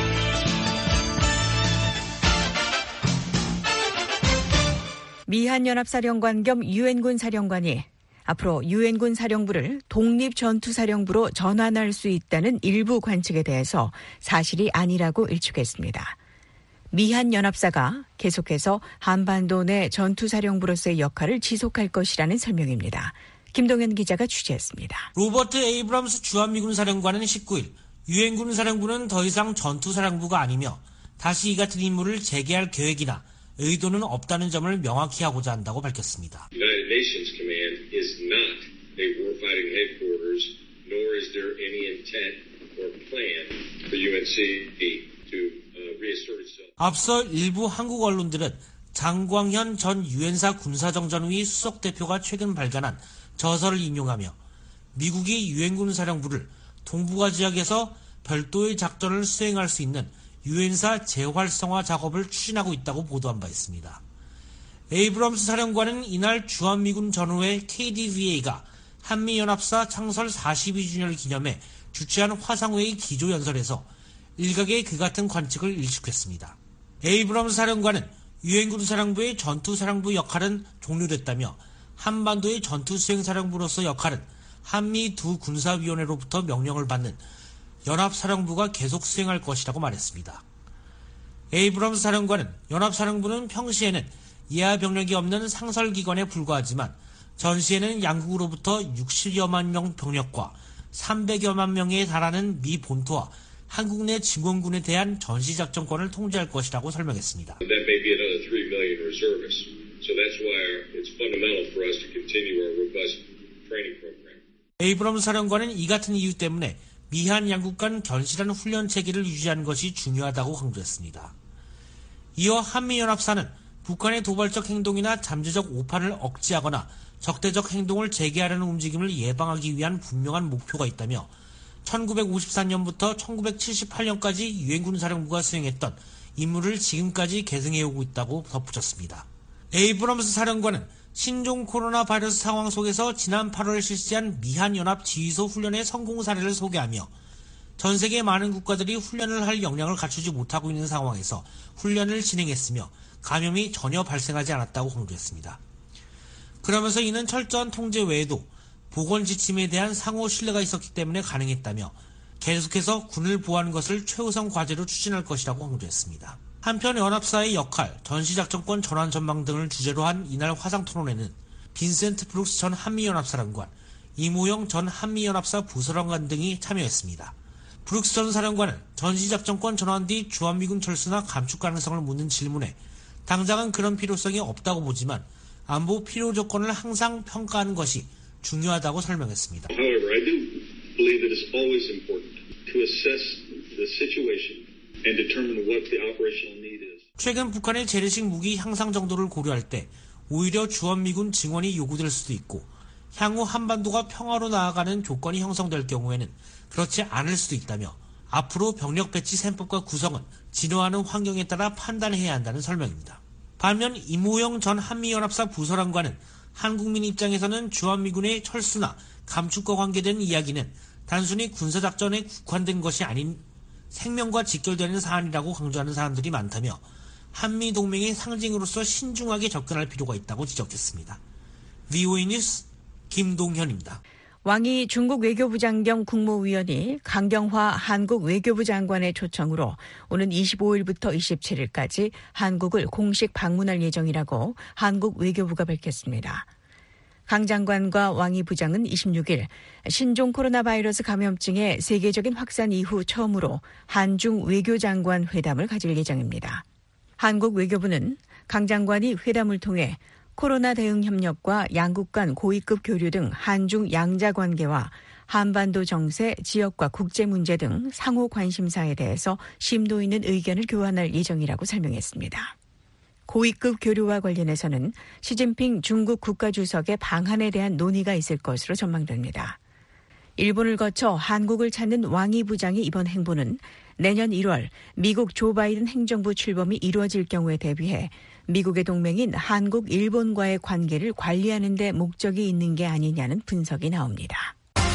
미한연합사령관 겸 유엔군 사령관이 앞으로 유엔군 사령부를 독립전투사령부로 전환할 수 있다는 일부 관측에 대해서 사실이 아니라고 일축했습니다. 미한연합사가 계속해서 한반도 내 전투사령부로서의 역할을 지속할 것이라는 설명입니다. 김동현 기자가 취재했습니다. 로버트 에이브럼스 주한미군 사령관은 19일 유엔군 사령부는 더 이상 전투사령부가 아니며 다시 이 같은 임무를 재개할 계획이나 의도는 없다는 점을 명확히 하고자 한다고 밝혔습니다. United Nations Command is not a warfighting headquarters, nor is there any intent or plan for UNC to 앞서 일부 한국 언론들은 장광현 전 유엔사 군사정전위 수석대표가 최근 발간한 저서를 인용하며 미국이 유엔군 사령부를 동북아 지역에서 별도의 작전을 수행할 수 있는 유엔사 재활성화 작업을 추진하고 있다고 보도한 바 있습니다. 에이브럼스 사령관은 이날 주한미군 전후의 KDVA가 한미연합사 창설 42주년을 기념해 주최한 화상회의 기조연설에서 일각의 그 같은 관측을 일축했습니다. 에이브럼스 사령관은 유엔군 사령부의 전투사령부 역할은 종료됐다며 한반도의 전투수행사령부로서 역할은 한미 두 군사위원회로부터 명령을 받는 연합사령부가 계속 수행할 것이라고 말했습니다. 에이브럼스 사령관은 연합사령부는 평시에는 예하 병력이 없는 상설기관에 불과하지만 전시에는 양국으로부터 60여만 명 병력과 300여만 명에 달하는 미 본토와 한국 내 증원군에 대한 전시작전권을 통제할 것이라고 설명했습니다. That may be another 3 million reservists. So that's why it's fundamental for us to continue our robust training program. 에이브럼스 사령관은 이 같은 이유 때문에 미한 양국 간 견실한 훈련 체계를 유지하는 것이 중요하다고 강조했습니다. 이어 한미연합사는 북한의 도발적 행동이나 잠재적 오판을 억제하거나 적대적 행동을 재개하려는 움직임을 예방하기 위한 분명한 목표가 있다며 1954년부터 1978년까지 유엔군사령부가 수행했던 임무를 지금까지 계승해오고 있다고 덧붙였습니다. 에이브럼스 사령관은 신종 코로나 바이러스 상황 속에서 지난 8월 실시한 미한연합 지휘소 훈련의 성공 사례를 소개하며 전 세계 많은 국가들이 훈련을 할 역량을 갖추지 못하고 있는 상황에서 훈련을 진행했으며 감염이 전혀 발생하지 않았다고 강조했습니다. 그러면서 이는 철저한 통제 외에도 보건 지침에 대한 상호 신뢰가 있었기 때문에 가능했다며 계속해서 군을 보호하는 것을 최우선 과제로 추진할 것이라고 강조했습니다. 한편 연합사의 역할, 전시작전권 전환 전망 등을 주제로 한 이날 화상토론회는 빈센트 브룩스 전 한미연합사령관, 이모영 전 한미연합사 부사령관 등이 참여했습니다. 브룩스 전 사령관은 전시작전권 전환 뒤 주한미군 철수나 감축 가능성을 묻는 질문에 당장은 그런 필요성이 없다고 보지만 안보 필요 조건을 항상 평가하는 것이 중요하다고 설명했습니다. However, I do believe that it's always important to assess the situation and determine what the operational need is. 최근 북한의 재래식 무기 향상 정도를 고려할 때 오히려 주한미군 증원이 요구될 수도 있고 향후 한반도가 평화로 나아가는 조건이 형성될 경우에는 그렇지 않을 수도 있다며 앞으로 병력 배치 셈법과 구성은 진화하는 환경에 따라 판단해야 한다는 설명입니다. 반면 이모영 전 한미연합사 부사령관은 한국민 입장에서는 주한미군의 철수나 감축과 관계된 이야기는 단순히 군사작전에 국한된 것이 아닌 생명과 직결되는 사안이라고 강조하는 사람들이 많다며 한미동맹의 상징으로서 신중하게 접근할 필요가 있다고 지적했습니다. VOA 뉴스 김동현입니다. 왕이 중국 외교부 장경 국무위원이 강경화 한국 외교부 장관의 초청으로 오는 25일부터 27일까지 한국을 공식 방문할 예정이라고 한국 외교부가 밝혔습니다. 강 장관과 왕이 부장은 26일 신종 코로나 바이러스 감염증의 세계적인 확산 이후 처음으로 한중 외교장관 회담을 가질 예정입니다. 한국 외교부는 강 장관이 회담을 통해 코로나 대응 협력과 양국 간 고위급 교류 등 한중 양자 관계와 한반도 정세, 지역과 국제 문제 등 상호 관심사에 대해서 심도 있는 의견을 교환할 예정이라고 설명했습니다. 고위급 교류와 관련해서는 시진핑 중국 국가주석의 방한에 대한 논의가 있을 것으로 전망됩니다. 일본을 거쳐 한국을 찾는 왕이 부장의 이번 행보는 내년 1월 미국 조 바이든 행정부 출범이 이루어질 경우에 대비해 미국의 동맹인 한국, 일본과의 관계를 관리하는 데 목적이 있는 게 아니냐는 분석이 나옵니다.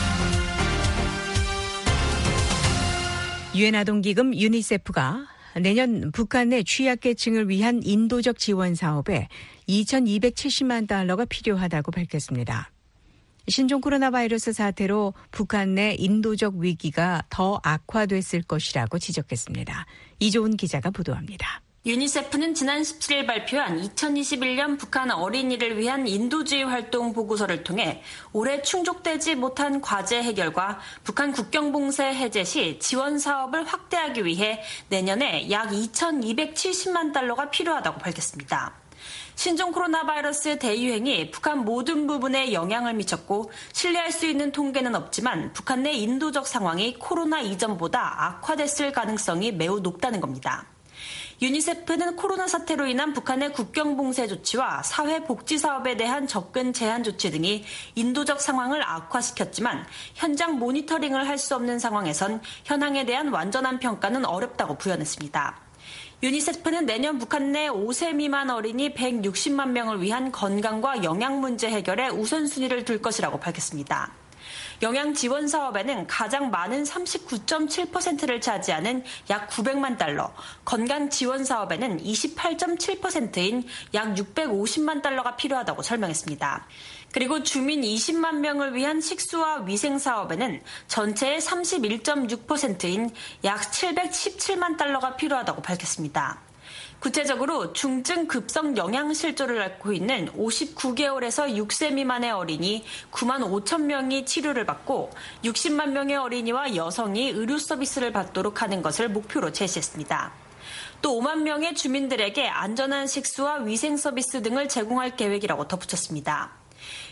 유엔 아동기금 유니세프가 내년 북한 내 취약계층을 위한 인도적 지원 사업에 2,270만 달러가 필요하다고 밝혔습니다. 신종 코로나 바이러스 사태로 북한 내 인도적 위기가 더 악화됐을 것이라고 지적했습니다. 이조은 기자가 보도합니다. 유니세프는 지난 17일 발표한 2021년 북한 어린이를 위한 인도주의 활동 보고서를 통해 올해 충족되지 못한 과제 해결과 북한 국경 봉쇄 해제 시 지원 사업을 확대하기 위해 내년에 약 2,270만 달러가 필요하다고 밝혔습니다. 신종 코로나 바이러스 대유행이 북한 모든 부분에 영향을 미쳤고 신뢰할 수 있는 통계는 없지만 북한 내 인도적 상황이 코로나 이전보다 악화됐을 가능성이 매우 높다는 겁니다. 유니세프는 코로나 사태로 인한 북한의 국경 봉쇄 조치와 사회복지 사업에 대한 접근 제한 조치 등이 인도적 상황을 악화시켰지만 현장 모니터링을 할 수 없는 상황에선 현황에 대한 완전한 평가는 어렵다고 부연했습니다. 유니세프는 내년 북한 내 5세 미만 어린이 160만 명을 위한 건강과 영양 문제 해결에 우선순위를 둘 것이라고 밝혔습니다. 영양 지원 사업에는 가장 많은 39.7%를 차지하는 약 900만 달러, 건강 지원 사업에는 28.7%인 약 650만 달러가 필요하다고 설명했습니다. 그리고 주민 20만 명을 위한 식수와 위생 사업에는 전체의 31.6%인 약 717만 달러가 필요하다고 밝혔습니다. 구체적으로 중증 급성 영양실조를 앓고 있는 59개월에서 6세 미만의 어린이 9만 5천 명이 치료를 받고 60만 명의 어린이와 여성이 의료 서비스를 받도록 하는 것을 목표로 제시했습니다. 또 5만 명의 주민들에게 안전한 식수와 위생 서비스 등을 제공할 계획이라고 덧붙였습니다.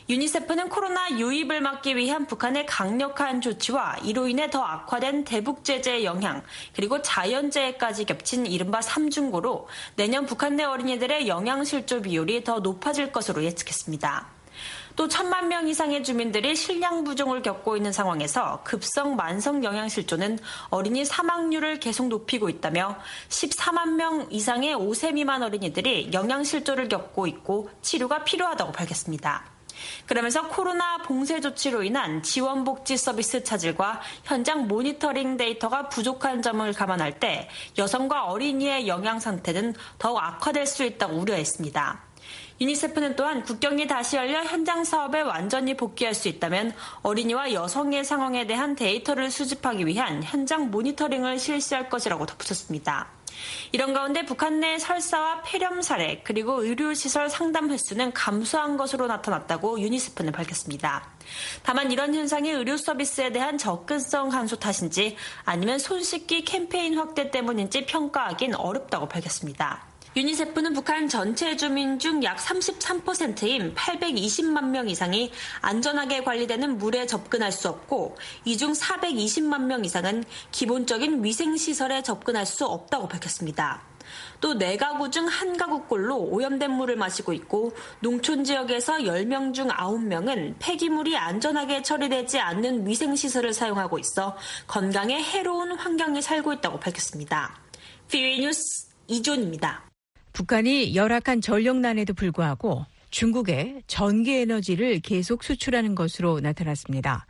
유니세프는 코로나 유입을 막기 위한 북한의 강력한 조치와 이로 인해 더 악화된 대북 제재의 영향, 그리고 자연재해까지 겹친 이른바 삼중고로 내년 북한 내 어린이들의 영양실조 비율이 더 높아질 것으로 예측했습니다. 또 1,000만 명 이상의 주민들이 식량 부족을 겪고 있는 상황에서 급성 만성 영양실조는 어린이 사망률을 계속 높이고 있다며 14만 명 이상의 5세 미만 어린이들이 영양실조를 겪고 있고 치료가 필요하다고 밝혔습니다. 그러면서 코로나 봉쇄 조치로 인한 지원복지 서비스 차질과 현장 모니터링 데이터가 부족한 점을 감안할 때 여성과 어린이의 영양 상태는 더욱 악화될 수 있다고 우려했습니다. 유니세프는 또한 국경이 다시 열려 현장 사업에 완전히 복귀할 수 있다면 어린이와 여성의 상황에 대한 데이터를 수집하기 위한 현장 모니터링을 실시할 것이라고 덧붙였습니다. 이런 가운데 북한 내 설사와 폐렴 사례 그리고 의료시설 상담 횟수는 감소한 것으로 나타났다고 유니세프는 밝혔습니다. 다만 이런 현상이 의료 서비스에 대한 접근성 감소 탓인지 아니면 손 씻기 캠페인 확대 때문인지 평가하긴 어렵다고 밝혔습니다. 유니세프는 북한 전체 주민 중 약 33%인 820만 명 이상이 안전하게 관리되는 물에 접근할 수 없고 이 중 420만 명 이상은 기본적인 위생시설에 접근할 수 없다고 밝혔습니다. 또 4가구 중 1가구꼴로 오염된 물을 마시고 있고 농촌 지역에서 10명 중 9명은 폐기물이 안전하게 처리되지 않는 위생시설을 사용하고 있어 건강에 해로운 환경에 살고 있다고 밝혔습니다. VOA 뉴스 이존입니다. 북한이 열악한 전력난에도 불구하고 중국에 전기에너지를 계속 수출하는 것으로 나타났습니다.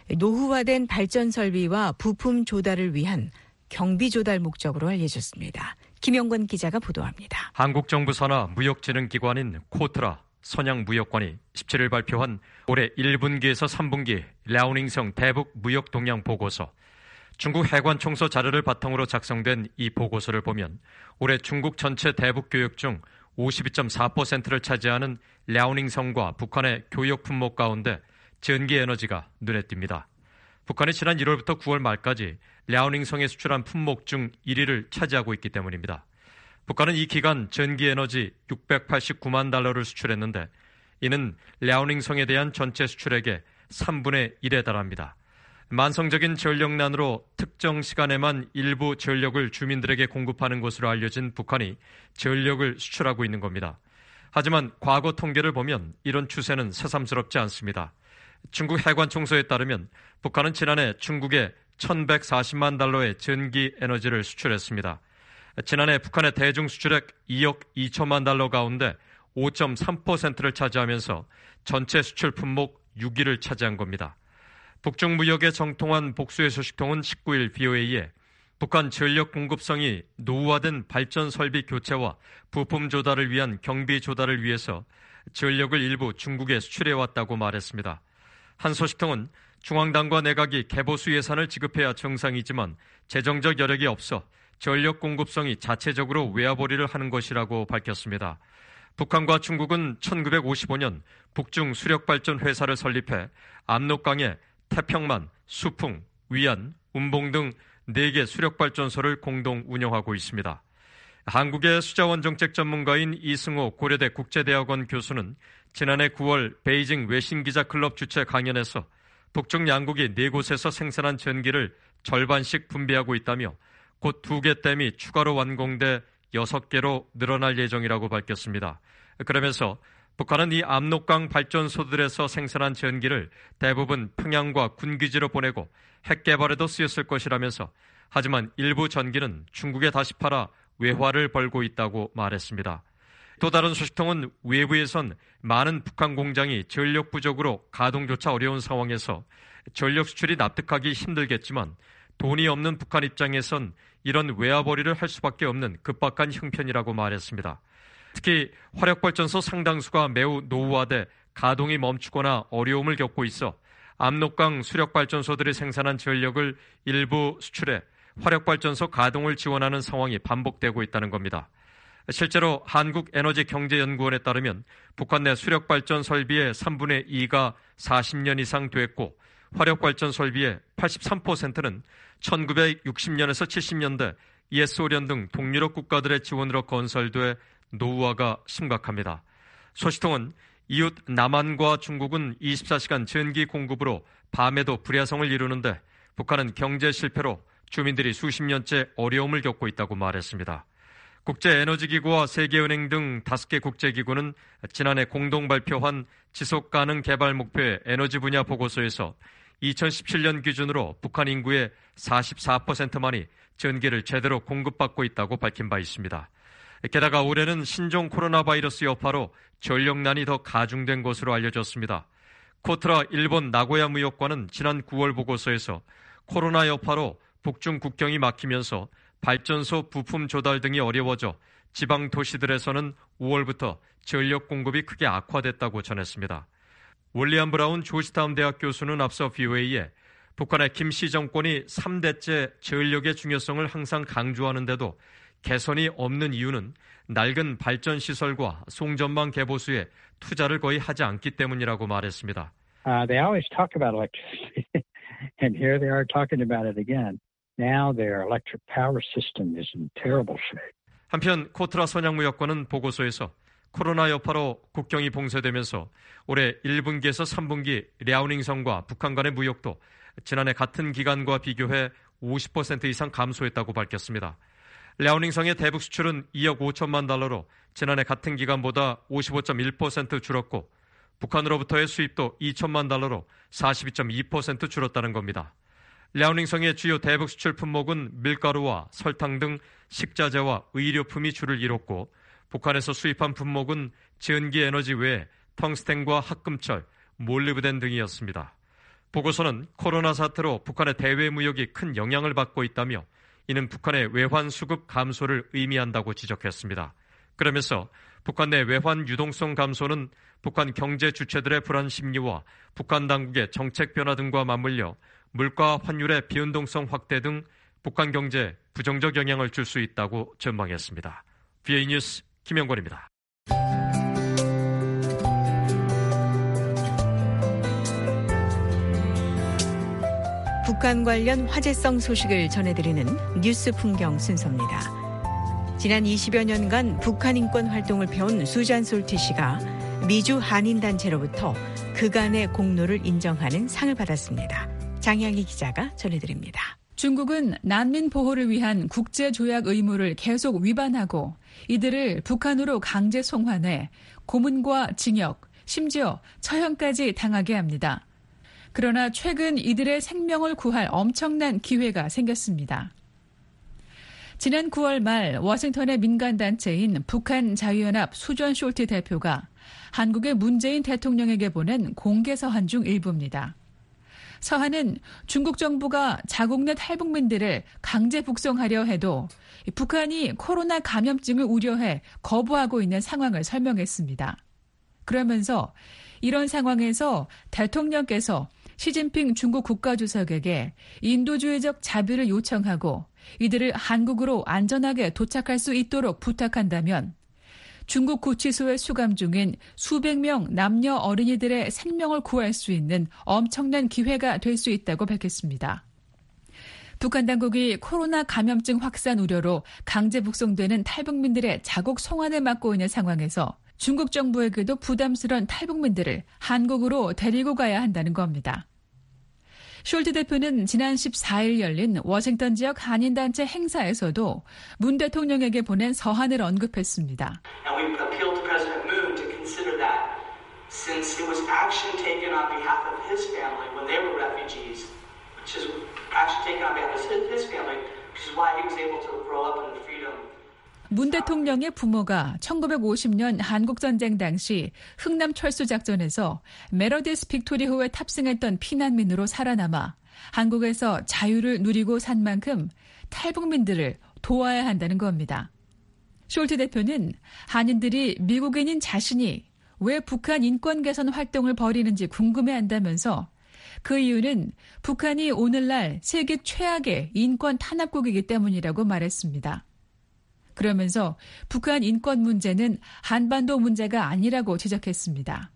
노후화된 발전 설비와 부품 조달을 위한 경비 조달 목적으로 알려졌습니다. 김영권 기자가 보도합니다. 한국 정부 산하 무역진흥기관인 코트라 선양무역관이 17일 발표한 올해 1분기에서 3분기 랴오닝성 대북 무역 동향 보고서, 중국 해관 총서 자료를 바탕으로 작성된 이 보고서를 보면 올해 중국 전체 대북 교역 중 52.4%를 차지하는 랴오닝성과 북한의 교역 품목 가운데 전기에너지가 눈에 띕니다. 북한이 지난 1월부터 9월 말까지 랴오닝성에 수출한 품목 중 1위를 차지하고 있기 때문입니다. 북한은 이 기간 전기에너지 689만 달러를 수출했는데 이는 랴오닝성에 대한 전체 수출액의 3분의 1에 달합니다. 만성적인 전력난으로 특정 시간에만 일부 전력을 주민들에게 공급하는 것으로 알려진 북한이 전력을 수출하고 있는 겁니다. 하지만 과거 통계를 보면 이런 추세는 새삼스럽지 않습니다. 중국 해관 총서에 따르면 북한은 지난해 중국에 1,140만 달러의 전기 에너지를 수출했습니다. 지난해 북한의 대중 수출액 2억 2천만 달러 가운데 5.3%를 차지하면서 전체 수출 품목 6위를 차지한 겁니다. 북중 무역에 정통한 복수의 소식통은 19일 VOA에 북한 전력 공급성이 노후화된 발전 설비 교체와 부품 조달을 위한 경비 조달을 위해서 전력을 일부 중국에 수출해왔다고 말했습니다. 한 소식통은 중앙당과 내각이 개보수 예산을 지급해야 정상이지만 재정적 여력이 없어 전력 공급성이 자체적으로 외화벌이를 하는 것이라고 밝혔습니다. 북한과 중국은 1955년 북중 수력발전 회사를 설립해 압록강에 태평만, 수풍, 위안, 운봉 등 4개 수력발전소를 공동 운영하고 있습니다. 한국의 수자원 정책 전문가인 이승호 고려대 국제대학원 교수는 지난해 9월 베이징 외신기자클럽 주최 강연에서 북중 양국이 4곳에서 생산한 전기를 절반씩 분배하고 있다며 곧 2개 댐이 추가로 완공돼 6개로 늘어날 예정이라고 밝혔습니다. 그러면서 북한은 이 압록강 발전소들에서 생산한 전기를 대부분 평양과 군기지로 보내고 핵 개발에도 쓰였을 것이라면서 하지만 일부 전기는 중국에 다시 팔아 외화를 벌고 있다고 말했습니다. 또 다른 소식통은 외부에선 많은 북한 공장이 전력 부족으로 가동조차 어려운 상황에서 전력 수출이 납득하기 힘들겠지만 돈이 없는 북한 입장에선 이런 외화벌이를 할 수밖에 없는 급박한 형편이라고 말했습니다. 특히 화력발전소 상당수가 매우 노후화돼 가동이 멈추거나 어려움을 겪고 있어 압록강 수력발전소들이 생산한 전력을 일부 수출해 화력발전소 가동을 지원하는 상황이 반복되고 있다는 겁니다. 실제로 한국에너지경제연구원에 따르면 북한 내 수력발전 설비의 3분의 2가 40년 이상 됐고 화력발전 설비의 83%는 1960년에서 70년대 옛 소련 등 동유럽 국가들의 지원으로 건설돼 노후화가 심각합니다. 소식통은 이웃 남한과 중국은 24시간 전기 공급으로 밤에도 불야성을 이루는데 북한은 경제 실패로 주민들이 수십 년째 어려움을 겪고 있다고 말했습니다. 국제에너지기구와 세계은행 등 5개 국제기구는 지난해 공동 발표한 지속가능 개발 목표의 에너지 분야 보고서에서 2017년 기준으로 북한 인구의 44%만이 전기를 제대로 공급받고 있다고 밝힌 바 있습니다. 게다가 올해는 신종 코로나 바이러스 여파로 전력난이 더 가중된 것으로 알려졌습니다. 코트라 일본 나고야 무역관은 지난 9월 보고서에서 코로나 여파로 북중 국경이 막히면서 발전소 부품 조달 등이 어려워져 지방 도시들에서는 5월부터 전력 공급이 크게 악화됐다고 전했습니다. 윌리엄 브라운 조지타운 대학 교수는 앞서 VOA에 북한의 김씨 정권이 3대째 전력의 중요성을 항상 강조하는데도 개선이 없는 이유는 낡은 발전시설과 송전망 개보수에 투자를 거의 하지 않기 때문이라고 말했습니다. They always talk about electricity, and here they are talking about it again. Now their electric power system is in terrible shape. 한편 코트라 선양무역관은 보고서에서 코로나 여파로 국경이 봉쇄되면서 올해 1분기에서 3분기 랴오닝성과 북한 간의 무역도 지난해 같은 기간과 비교해 50% 이상 감소했다고 밝혔습니다. 랴오닝성의 대북 수출은 2억 5천만 달러로 지난해 같은 기간보다 55.1% 줄었고 북한으로부터의 수입도 2천만 달러로 42.2% 줄었다는 겁니다. 랴오닝성의 주요 대북 수출 품목은 밀가루와 설탕 등 식자재와 의료품이 주를 이뤘고 북한에서 수입한 품목은 전기 에너지 외에 텅스텐과 합금철, 몰리브덴 등이었습니다. 보고서는 코로나 사태로 북한의 대외 무역이 큰 영향을 받고 있다며 이는 북한의 외환 수급 감소를 의미한다고 지적했습니다. 그러면서 북한 내 외환 유동성 감소는 북한 경제 주체들의 불안 심리와 북한 당국의 정책 변화 등과 맞물려 물가 환율의 비변동성 확대 등 북한 경제에 부정적 영향을 줄 수 있다고 전망했습니다. VA 뉴스 김영권입니다. 북한 관련 화제성 소식을 전해드리는 뉴스 풍경 순서입니다. 지난 20여 년간 북한 인권 활동을 펴온 수잔 솔티 씨가 미주 한인단체로부터 그간의 공로를 인정하는 상을 받았습니다. 장향희 기자가 전해드립니다. 중국은 난민 보호를 위한 국제조약 의무를 계속 위반하고 이들을 북한으로 강제 송환해 고문과 징역, 심지어 처형까지 당하게 합니다. 그러나 최근 이들의 생명을 구할 엄청난 기회가 생겼습니다. 지난 9월 말 워싱턴의 민간단체인 북한 자유연합 수전 숄티 대표가 한국의 문재인 대통령에게 보낸 공개 서한 중 일부입니다. 서한은 중국 정부가 자국 내 탈북민들을 강제 북송하려 해도 북한이 코로나 감염증을 우려해 거부하고 있는 상황을 설명했습니다. 그러면서 이런 상황에서 대통령께서 시진핑 중국 국가주석에게 인도주의적 자비를 요청하고 이들을 한국으로 안전하게 도착할 수 있도록 부탁한다면 중국 구치소에 수감 중인 수백 명 남녀 어린이들의 생명을 구할 수 있는 엄청난 기회가 될 수 있다고 밝혔습니다. 북한 당국이 코로나 감염증 확산 우려로 강제 북송되는 탈북민들의 자국 송환을 막고 있는 상황에서 중국 정부에게도 부담스러운 탈북민들을 한국으로 데리고 가야 한다는 겁니다. 숄트 대표는 지난 14일 열린 워싱턴 지역 한인단체 행사에서도 문 대통령에게 보낸 서한을 언급했습니다. And we appeal to President Moon to consider that since it was action taken on behalf of his family when they were refugees, which is action taken on behalf of his family, which is why he was able to grow up in freedom. 문 대통령의 부모가 1950년 한국전쟁 당시 흥남 철수작전에서 메러디스 빅토리호에 탑승했던 피난민으로 살아남아 한국에서 자유를 누리고 산 만큼 탈북민들을 도와야 한다는 겁니다. 숄트 대표는 한인들이 미국인인 자신이 왜 북한 인권 개선 활동을 벌이는지 궁금해한다면서 그 이유는 북한이 오늘날 세계 최악의 인권 탄압국이기 때문이라고 말했습니다. 그러면서 북한 인권 문제는 한반도 문제가 아니라고 지적했습니다.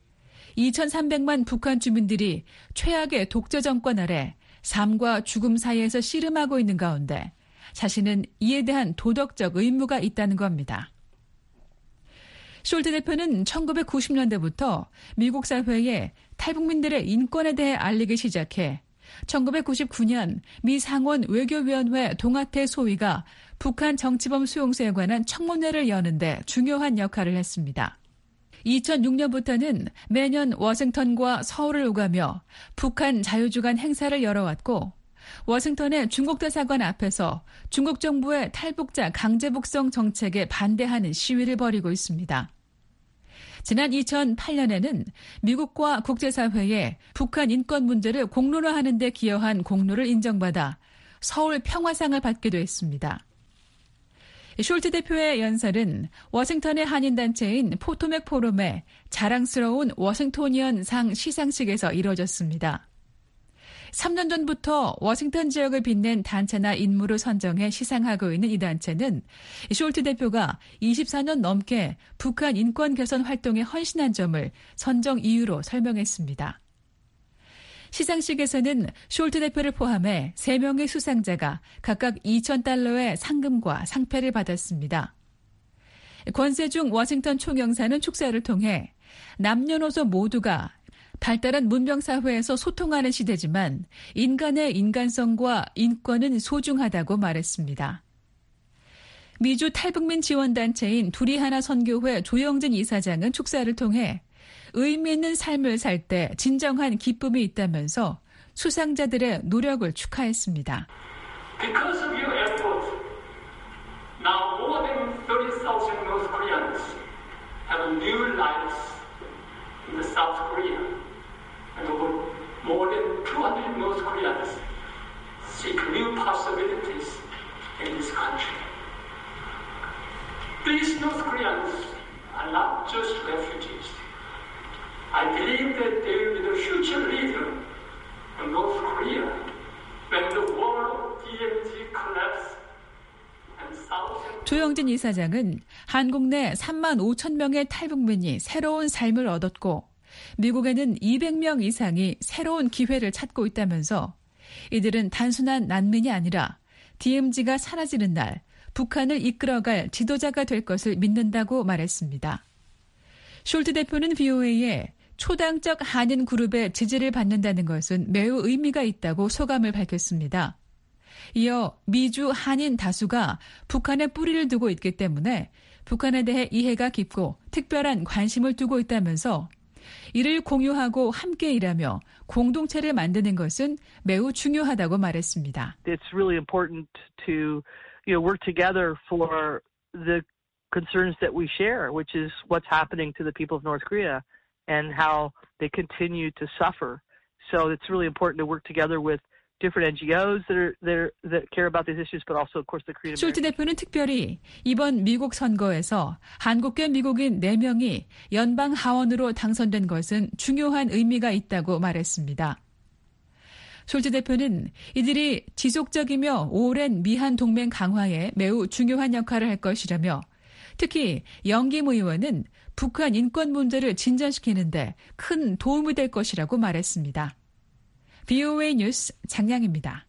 2,300만 북한 주민들이 최악의 독재 정권 아래 삶과 죽음 사이에서 씨름하고 있는 가운데 자신은 이에 대한 도덕적 의무가 있다는 겁니다. 숄트 대표는 1990년대부터 미국 사회에 탈북민들의 인권에 대해 알리기 시작해 1999년 미 상원 외교위원회 동아태 소위가 북한 정치범 수용소에 관한 청문회를 여는데 중요한 역할을 했습니다. 2006년부터는 매년 워싱턴과 서울을 오가며 북한 자유주간 행사를 열어왔고 워싱턴의 중국 대사관 앞에서 중국 정부의 탈북자 강제 북송 정책에 반대하는 시위를 벌이고 있습니다. 지난 2008년에는 미국과 국제사회에 북한 인권 문제를 공론화하는 데 기여한 공로를 인정받아 서울 평화상을 받기도 했습니다. 숄트 대표의 연설은 워싱턴의 한인단체인 포토맥 포럼의 자랑스러운 워싱토니언상 시상식에서 이뤄졌습니다. 3년 전부터 워싱턴 지역을 빛낸 단체나 인물을 선정해 시상하고 있는 이 단체는 숄트 대표가 24년 넘게 북한 인권 개선 활동에 헌신한 점을 선정 이유로 설명했습니다. 시상식에서는 숄트 대표를 포함해 3명의 수상자가 각각 $2,000의 상금과 상패를 받았습니다. 권세중 워싱턴 총영사는 축사를 통해 남녀노소 모두가 발달한 문명사회에서 소통하는 시대지만 인간의 인간성과 인권은 소중하다고 말했습니다. 미주 탈북민 지원단체인 두리하나 선교회 조영진 이사장은 축사를 통해 의미 있는 삶을 살 때 진정한 기쁨이 있다면서 수상자들의 노력을 축하했습니다. Because of your efforts, now more than 30,000 North Koreans have new lives in the South Korea, and more than 200 North Koreans seek new possibilities in this country. These North Koreans are not just refugees. I believe that they will be the future leader of North Korea when the wall of DMZ collapses and thousands. 조영진 이사장은 한국 내 3만 5천 명의 탈북민이 새로운 삶을 얻었고 미국에는 200명 이상이 새로운 기회를 찾고 있다면서 이들은 단순한 난민이 아니라 DMZ가 사라지는 날 북한을 이끌어갈 지도자가 될 것을 믿는다고 말했습니다. 숄트 대표는 VOA에 초당적 한인 그룹의 지지를 받는다는 것은 매우 의미가 있다고 소감을 밝혔습니다. 이어 미주 한인 다수가 북한에 뿌리를 두고 있기 때문에 북한에 대해 이해가 깊고 특별한 관심을 두고 있다면서 이를 공유하고 함께 일하며 공동체를 만드는 것은 매우 중요하다고 말했습니다. It's really important to work together for the concerns that we share, which is what's happening to the people of North Korea and how they continue to suffer. So it's really important to work together with different NGOs that care about these issues, but also, of course, the Korean American. 숄트 대표는 특별히 이번 미국 선거에서 한국계 미국인 4명이 연방 하원으로 당선된 것은 중요한 의미가 있다고 말했습니다. 숄트 대표는 이들이 지속적이며 오랜 미한 동맹 강화에 매우 중요한 역할을 할 것이라며 특히 영김 의원은 북한 인권 문제를 진전시키는데 큰 도움이 될 것이라고 말했습니다. VOA 뉴스 장량입니다.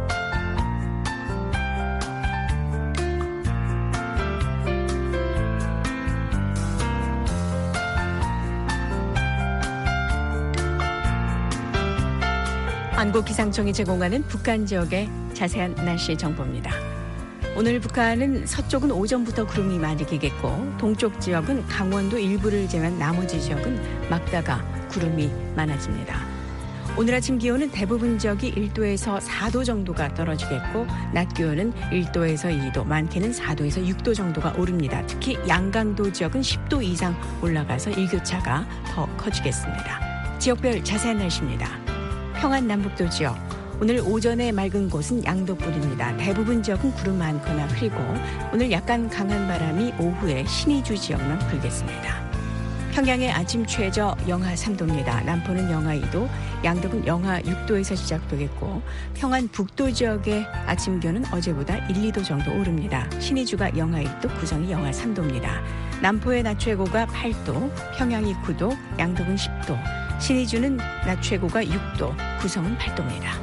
한국기상청이 제공하는 북한 지역의 자세한 날씨 정보입니다. 오늘 북한은 서쪽은 오전부터 구름이 많이 끼겠고 동쪽 지역은 강원도 일부를 제외한 나머지 지역은 막다가 구름이 많아집니다. 오늘 아침 기온은 대부분 지역이 1도에서 4도 정도가 떨어지겠고 낮 기온은 1도에서 2도, 많게는 4도에서 6도 정도가 오릅니다. 특히 양강도 지역은 10도 이상 올라가서 일교차가 더 커지겠습니다. 지역별 자세한 날씨입니다. 평안 남북도 지역. 오늘 오전에 맑은 곳은 양도뿐입니다. 대부분 지역은 구름 많거나 흐리고 오늘 약간 강한 바람이 오후에 신의주 지역만 불겠습니다. 평양의 아침 최저 영하 3도입니다. 남포는 영하 2도, 양덕은 영하 6도에서 시작되겠고 평안 북도 지역의 아침 기온은 어제보다 1, 2도 정도 오릅니다. 신의주가 영하 1도, 구성이 영하 3도입니다. 남포의 낮 최고가 8도, 평양이 9도, 양덕은 10도, 신의주는 낮 최고가 6도, 구성은 8도입니다.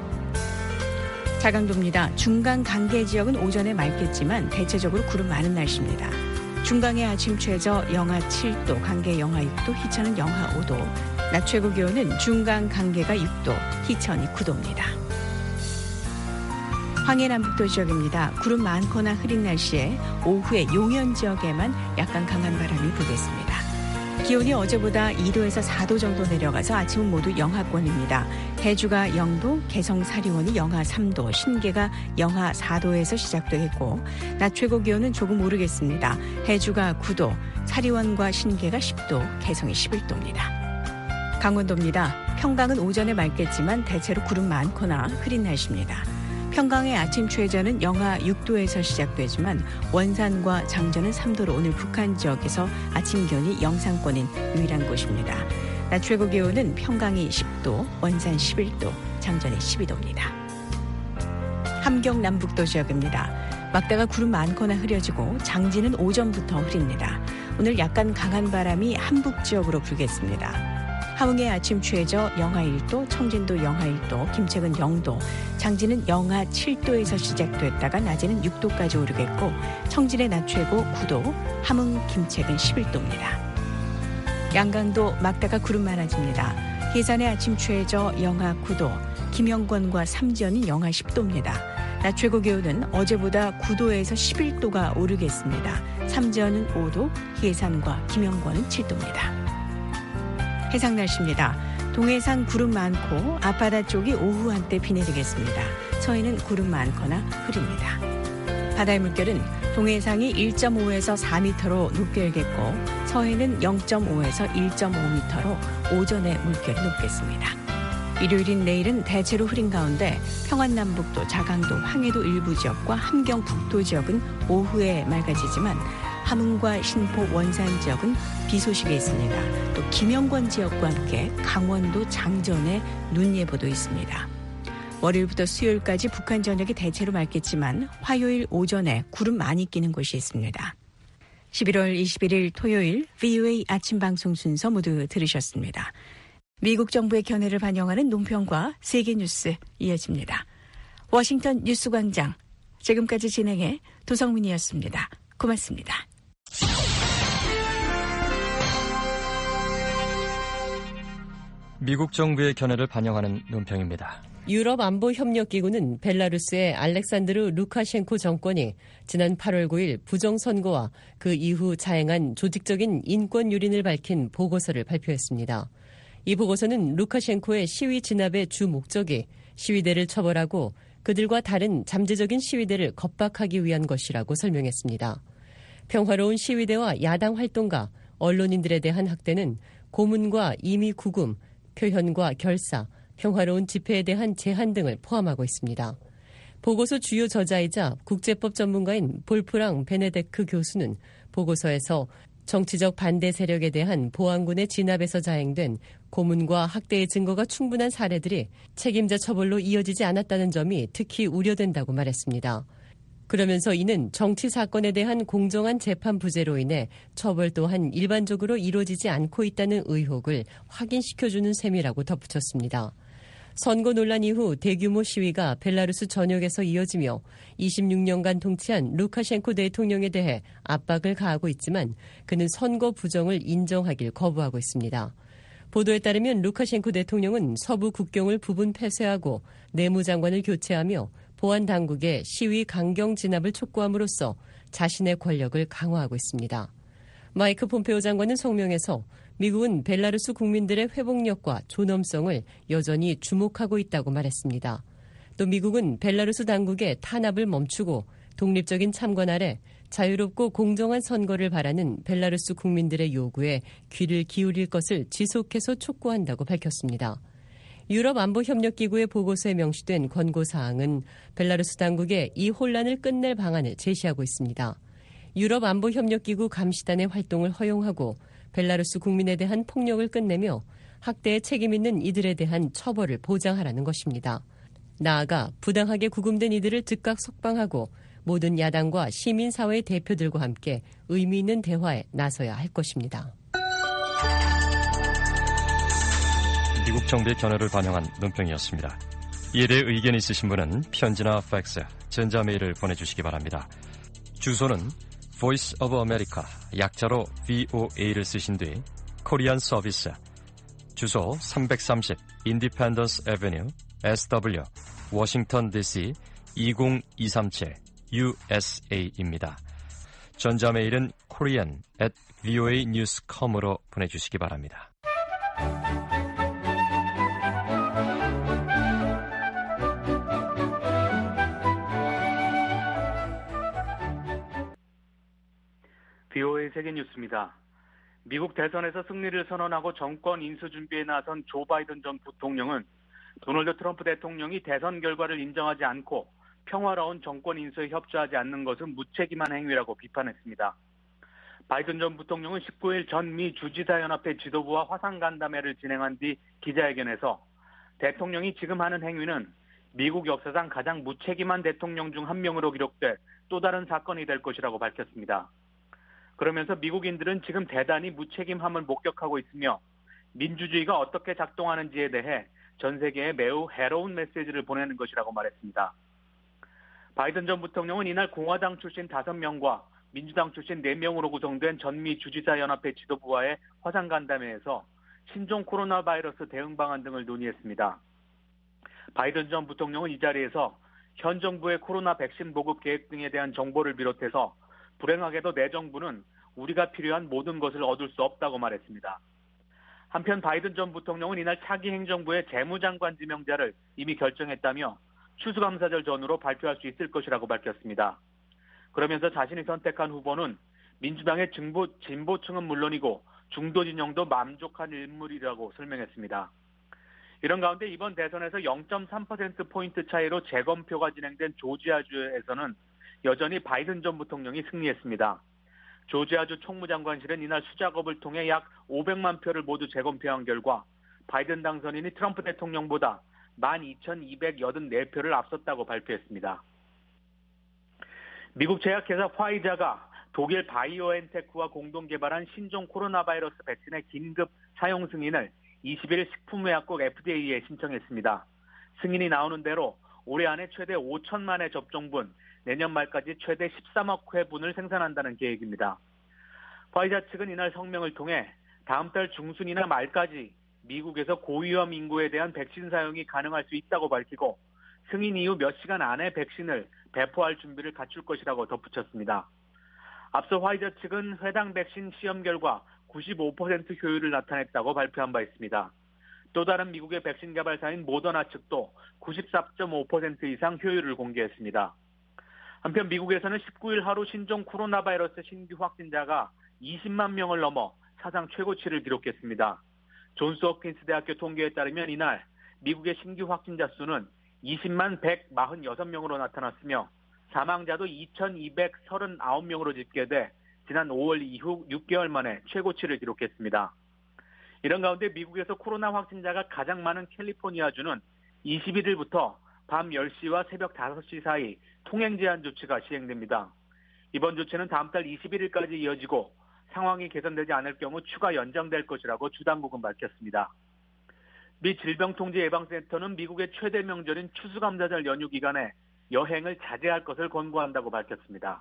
자강도입니다. 중간 강계 지역은 오전에 맑겠지만 대체적으로 구름 많은 날씨입니다. 중강의 아침 최저 영하 7도, 강계 영하 6도, 희천은 영하 5도, 낮 최고 기온은 중강 강계가 6도, 희천이 9도입니다. 황해남북도 지역입니다. 구름 많거나 흐린 날씨에 오후에 용현 지역에만 약간 강한 바람이 불겠습니다. 기온이 어제보다 2도에서 4도 정도 내려가서 아침은 모두 영하권입니다. 해주가 0도, 개성 사리원이 영하 3도, 신계가 영하 4도에서 시작되겠고 낮 최고 기온은 조금 오르겠습니다. 해주가 9도, 사리원과 신계가 10도, 개성이 11도입니다. 강원도입니다. 평강은 오전에 맑겠지만 대체로 구름 많거나 흐린 날씨입니다. 평강의 아침 최저는 영하 6도에서 시작되지만 원산과 장전은 3도로 오늘 북한 지역에서 아침 기온이 영상권인 유일한 곳입니다. 낮 최고 기온은 평강이 10도, 원산 11도, 장전이 12도입니다. 함경 남북도 지역입니다. 막다가 구름 많거나 흐려지고 장지는 오전부터 흐립니다. 오늘 약간 강한 바람이 함북 지역으로 불겠습니다. 하흥의 아침 최저 영하 1도, 청진도 영하 1도, 김책은 0도, 장지는 영하 7도에서 시작됐다가 낮에는 6도까지 오르겠고 청진의 낮 최고 9도, 함흥, 김책은 11도입니다. 양강도 막다가 구름 많아집니다. 해산의 아침 최저 영하 9도, 김영권과 삼지연은 영하 10도입니다. 낮 최고 기온은 어제보다 9도에서 11도가 오르겠습니다. 삼지연은 5도, 해산과 김영권은 7도입니다. 해상 날씨입니다. 동해상 구름 많고 앞바다 쪽이 오후 한때 비 내리겠습니다. 서해는 구름 많거나 흐립니다. 바다의 물결은 동해상이 1.5에서 4m로 높게 일겠고 서해는 0.5에서 1.5m로 오전에 물결이 높겠습니다. 일요일인 내일은 대체로 흐린 가운데 평안남북도, 자강도, 황해도 일부 지역과 함경 북도 지역은 오후에 맑아지지만 함흥과 신포, 원산 지역은 비 소식이 있습니다. 또 김영권 지역과 함께 강원도 장전에 눈 예보도 있습니다. 월요일부터 수요일까지 북한 전역이 대체로 맑겠지만 화요일 오전에 구름 많이 끼는 곳이 있습니다. 11월 21일 토요일 VOA 아침 방송 순서 모두 들으셨습니다. 미국 정부의 견해를 반영하는 논평과 세계 뉴스 이어집니다. 워싱턴 뉴스광장, 지금까지 진행해 도성민이었습니다. 고맙습니다. 미국 정부의 견해를 반영하는 논평입니다. 유럽안보협력기구는 벨라루스의 알렉산드르 루카셴코 정권이 지난 8월 9일 부정선거와 그 이후 자행한 조직적인 인권 유린을 밝힌 보고서를 발표했습니다. 이 보고서는 루카셴코의 시위 진압의 주 목적이 시위대를 처벌하고 그들과 다른 잠재적인 시위대를 겁박하기 위한 것이라고 설명했습니다. 평화로운 시위대와 야당 활동가, 언론인들에 대한 학대는 고문과 임의 구금, 표현과 결사, 평화로운 집회에 대한 제한 등을 포함하고 있습니다. 보고서 주요 저자이자 국제법 전문가인 볼프랑 베네데크 교수는 보고서에서 정치적 반대 세력에 대한 보안군의 진압에서 자행된 고문과 학대의 증거가 충분한 사례들이 책임자 처벌로 이어지지 않았다는 점이 특히 우려된다고 말했습니다. 그러면서 이는 정치 사건에 대한 공정한 재판 부재로 인해 처벌 또한 일반적으로 이루어지지 않고 있다는 의혹을 확인시켜주는 셈이라고 덧붙였습니다. 선거 논란 이후 대규모 시위가 벨라루스 전역에서 이어지며 26년간 통치한 루카셴코 대통령에 대해 압박을 가하고 있지만 그는 선거 부정을 인정하길 거부하고 있습니다. 보도에 따르면 루카셴코 대통령은 서부 국경을 부분 폐쇄하고 내무장관을 교체하며 보안 당국의 시위 강경 진압을 촉구함으로써 자신의 권력을 강화하고 있습니다. 마이크 폼페오 장관은 성명에서 미국은 벨라루스 국민들의 회복력과 존엄성을 여전히 주목하고 있다고 말했습니다. 또 미국은 벨라루스 당국의 탄압을 멈추고 독립적인 참관 아래 자유롭고 공정한 선거를 바라는 벨라루스 국민들의 요구에 귀를 기울일 것을 지속해서 촉구한다고 밝혔습니다. 유럽안보협력기구의 보고서에 명시된 권고사항은 벨라루스 당국의 이 혼란을 끝낼 방안을 제시하고 있습니다. 유럽안보협력기구 감시단의 활동을 허용하고 벨라루스 국민에 대한 폭력을 끝내며 학대에 책임 있는 이들에 대한 처벌을 보장하라는 것입니다. 나아가 부당하게 구금된 이들을 즉각 석방하고 모든 야당과 시민사회의 대표들과 함께 의미 있는 대화에 나서야 할 것입니다. 미국 정부의 견해를 반영한 논평이었습니다. 이에 대해 의견이 있으신 분은 편지나 팩스, 전자메일을 보내주시기 바랍니다. 주소는 Voice of America, 약자로 VOA를 쓰신 뒤 코리안 서비스, 주소 330 Independence Avenue, SW, 워싱턴 DC 20237 USA입니다. 전자메일은 korean@voanews.com으로 보내주시기 바랍니다. VOA 세계뉴스입니다. 미국 대선에서 승리를 선언하고 정권 인수 준비에 나선 조 바이든 전 부통령은 도널드 트럼프 대통령이 대선 결과를 인정하지 않고 평화로운 정권 인수에 협조하지 않는 것은 무책임한 행위라고 비판했습니다. 바이든 전 부통령은 19일 전 미 주지사연합회 지도부와 화상간담회를 진행한 뒤 기자회견에서 대통령이 지금 하는 행위는 미국 역사상 가장 무책임한 대통령 중 한 명으로 기록돼 또 다른 사건이 될 것이라고 밝혔습니다. 그러면서 미국인들은 지금 대단히 무책임함을 목격하고 있으며 민주주의가 어떻게 작동하는지에 대해 전 세계에 매우 해로운 메시지를 보내는 것이라고 말했습니다. 바이든 전 부통령은 이날 공화당 출신 5명과 민주당 출신 4명으로 구성된 전미 주지사연합회 지도부와의 화상간담회에서 신종 코로나 바이러스 대응 방안 등을 논의했습니다. 바이든 전 부통령은 이 자리에서 현 정부의 코로나 백신 보급 계획 등에 대한 정보를 비롯해서 불행하게도 내 정부는 우리가 필요한 모든 것을 얻을 수 없다고 말했습니다. 한편 바이든 전 부통령은 이날 차기 행정부의 재무장관 지명자를 이미 결정했다며 추수감사절 전후로 발표할 수 있을 것이라고 밝혔습니다. 그러면서 자신이 선택한 후보는 민주당의 진보층은 물론이고 중도 진영도 만족한 인물이라고 설명했습니다. 이런 가운데 이번 대선에서 0.3%포인트 차이로 재검표가 진행된 조지아주에서는 여전히 바이든 전 부통령이 승리했습니다. 조지아주 총무장관실은 이날 수작업을 통해 약 500만 표를 모두 재검표한 결과 바이든 당선인이 트럼프 대통령보다 12,284표를 앞섰다고 발표했습니다. 미국 제약회사 화이자가 독일 바이오엔테크와 공동 개발한 신종 코로나 바이러스 백신의 긴급 사용 승인을 20일 식품의약국 FDA에 신청했습니다. 승인이 나오는 대로 올해 안에 최대 5천만 회 접종분, 내년 말까지 최대 13억 회분을 생산한다는 계획입니다. 화이자 측은 이날 성명을 통해 다음 달 중순이나 말까지 미국에서 고위험 인구에 대한 백신 사용이 가능할 수 있다고 밝히고 승인 이후 몇 시간 안에 백신을 배포할 준비를 갖출 것이라고 덧붙였습니다. 앞서 화이자 측은 해당 백신 시험 결과 95% 효율을 나타냈다고 발표한 바 있습니다. 또 다른 미국의 백신 개발사인 모더나 측도 94.5% 이상 효율을 공개했습니다. 한편 미국에서는 19일 하루 신종 코로나 바이러스 신규 확진자가 20만 명을 넘어 사상 최고치를 기록했습니다. 존스홉킨스 대학교 통계에 따르면 이날 미국의 신규 확진자 수는 20만 146명으로 나타났으며 사망자도 2,239명으로 집계돼 지난 5월 이후 6개월 만에 최고치를 기록했습니다. 이런 가운데 미국에서 코로나 확진자가 가장 많은 캘리포니아주는 21일부터 밤 10시와 새벽 5시 사이 통행 제한 조치가 시행됩니다. 이번 조치는 다음 달 21일까지 이어지고 상황이 개선되지 않을 경우 추가 연장될 것이라고 주 당국은 밝혔습니다. 미 질병통제예방센터는 미국의 최대 명절인 추수감사절 연휴 기간에 여행을 자제할 것을 권고한다고 밝혔습니다.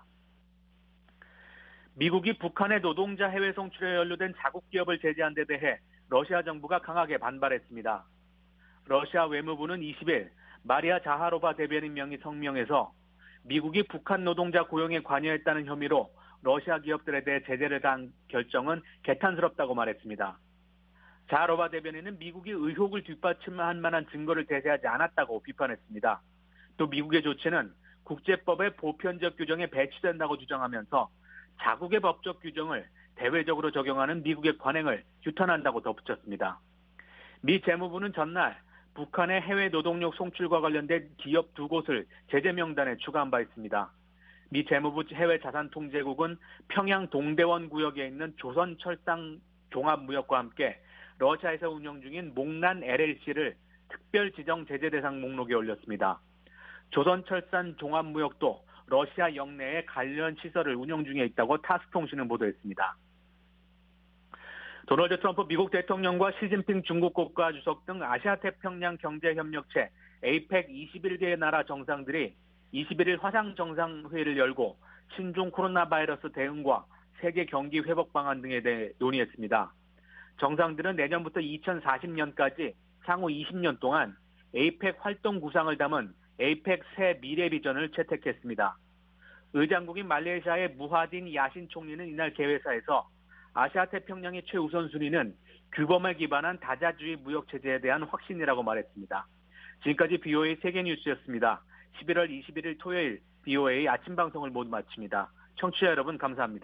미국이 북한의 노동자 해외 송출에 연루된 자국 기업을 제재한 데 대해 러시아 정부가 강하게 반발했습니다. 러시아 외무부는 20일 마리아 자하로바 대변인 명의 성명에서 미국이 북한 노동자 고용에 관여했다는 혐의로 러시아 기업들에 대해 제재를 한 결정은 개탄스럽다고 말했습니다. 자하로바 대변인은 미국이 의혹을 뒷받침할 만한 증거를 제시하지 않았다고 비판했습니다. 또 미국의 조치는 국제법의 보편적 규정에 배치된다고 주장하면서 자국의 법적 규정을 대외적으로 적용하는 미국의 관행을 규탄한다고 덧붙였습니다. 미 재무부는 전날 북한의 해외 노동력 송출과 관련된 기업 2곳을 제재 명단에 추가한 바 있습니다. 미 재무부 해외자산통제국은 평양 동대원 구역에 있는 조선철상 종합무역과 함께 러시아에서 운영 중인 몽란 LLC를 특별 지정 제재 대상 목록에 올렸습니다. 조선철산 종합무역도 러시아 영내에 관련 시설을 운영 중에 있다고 타스통신은 보도했습니다. 도널드 트럼프 미국 대통령과 시진핑 중국 국가주석 등 아시아태평양 경제협력체 APEC 21개의 나라 정상들이 21일 화상 정상회의를 열고 신종 코로나 바이러스 대응과 세계 경기 회복 방안 등에 대해 논의했습니다. 정상들은 내년부터 2040년까지 향후 20년 동안 에이펙 활동 구상을 담은 에이펙 새 미래 비전을 채택했습니다. 의장국인 말레이시아의 무하딘 야신 총리는 이날 개회사에서 아시아 태평양의 최우선순위는 규범에 기반한 다자주의 무역체제에 대한 확신이라고 말했습니다. 지금까지 BOA 세계뉴스였습니다. 11월 21일 토요일 BOA 아침 방송을 모두 마칩니다. 청취자 여러분 감사합니다.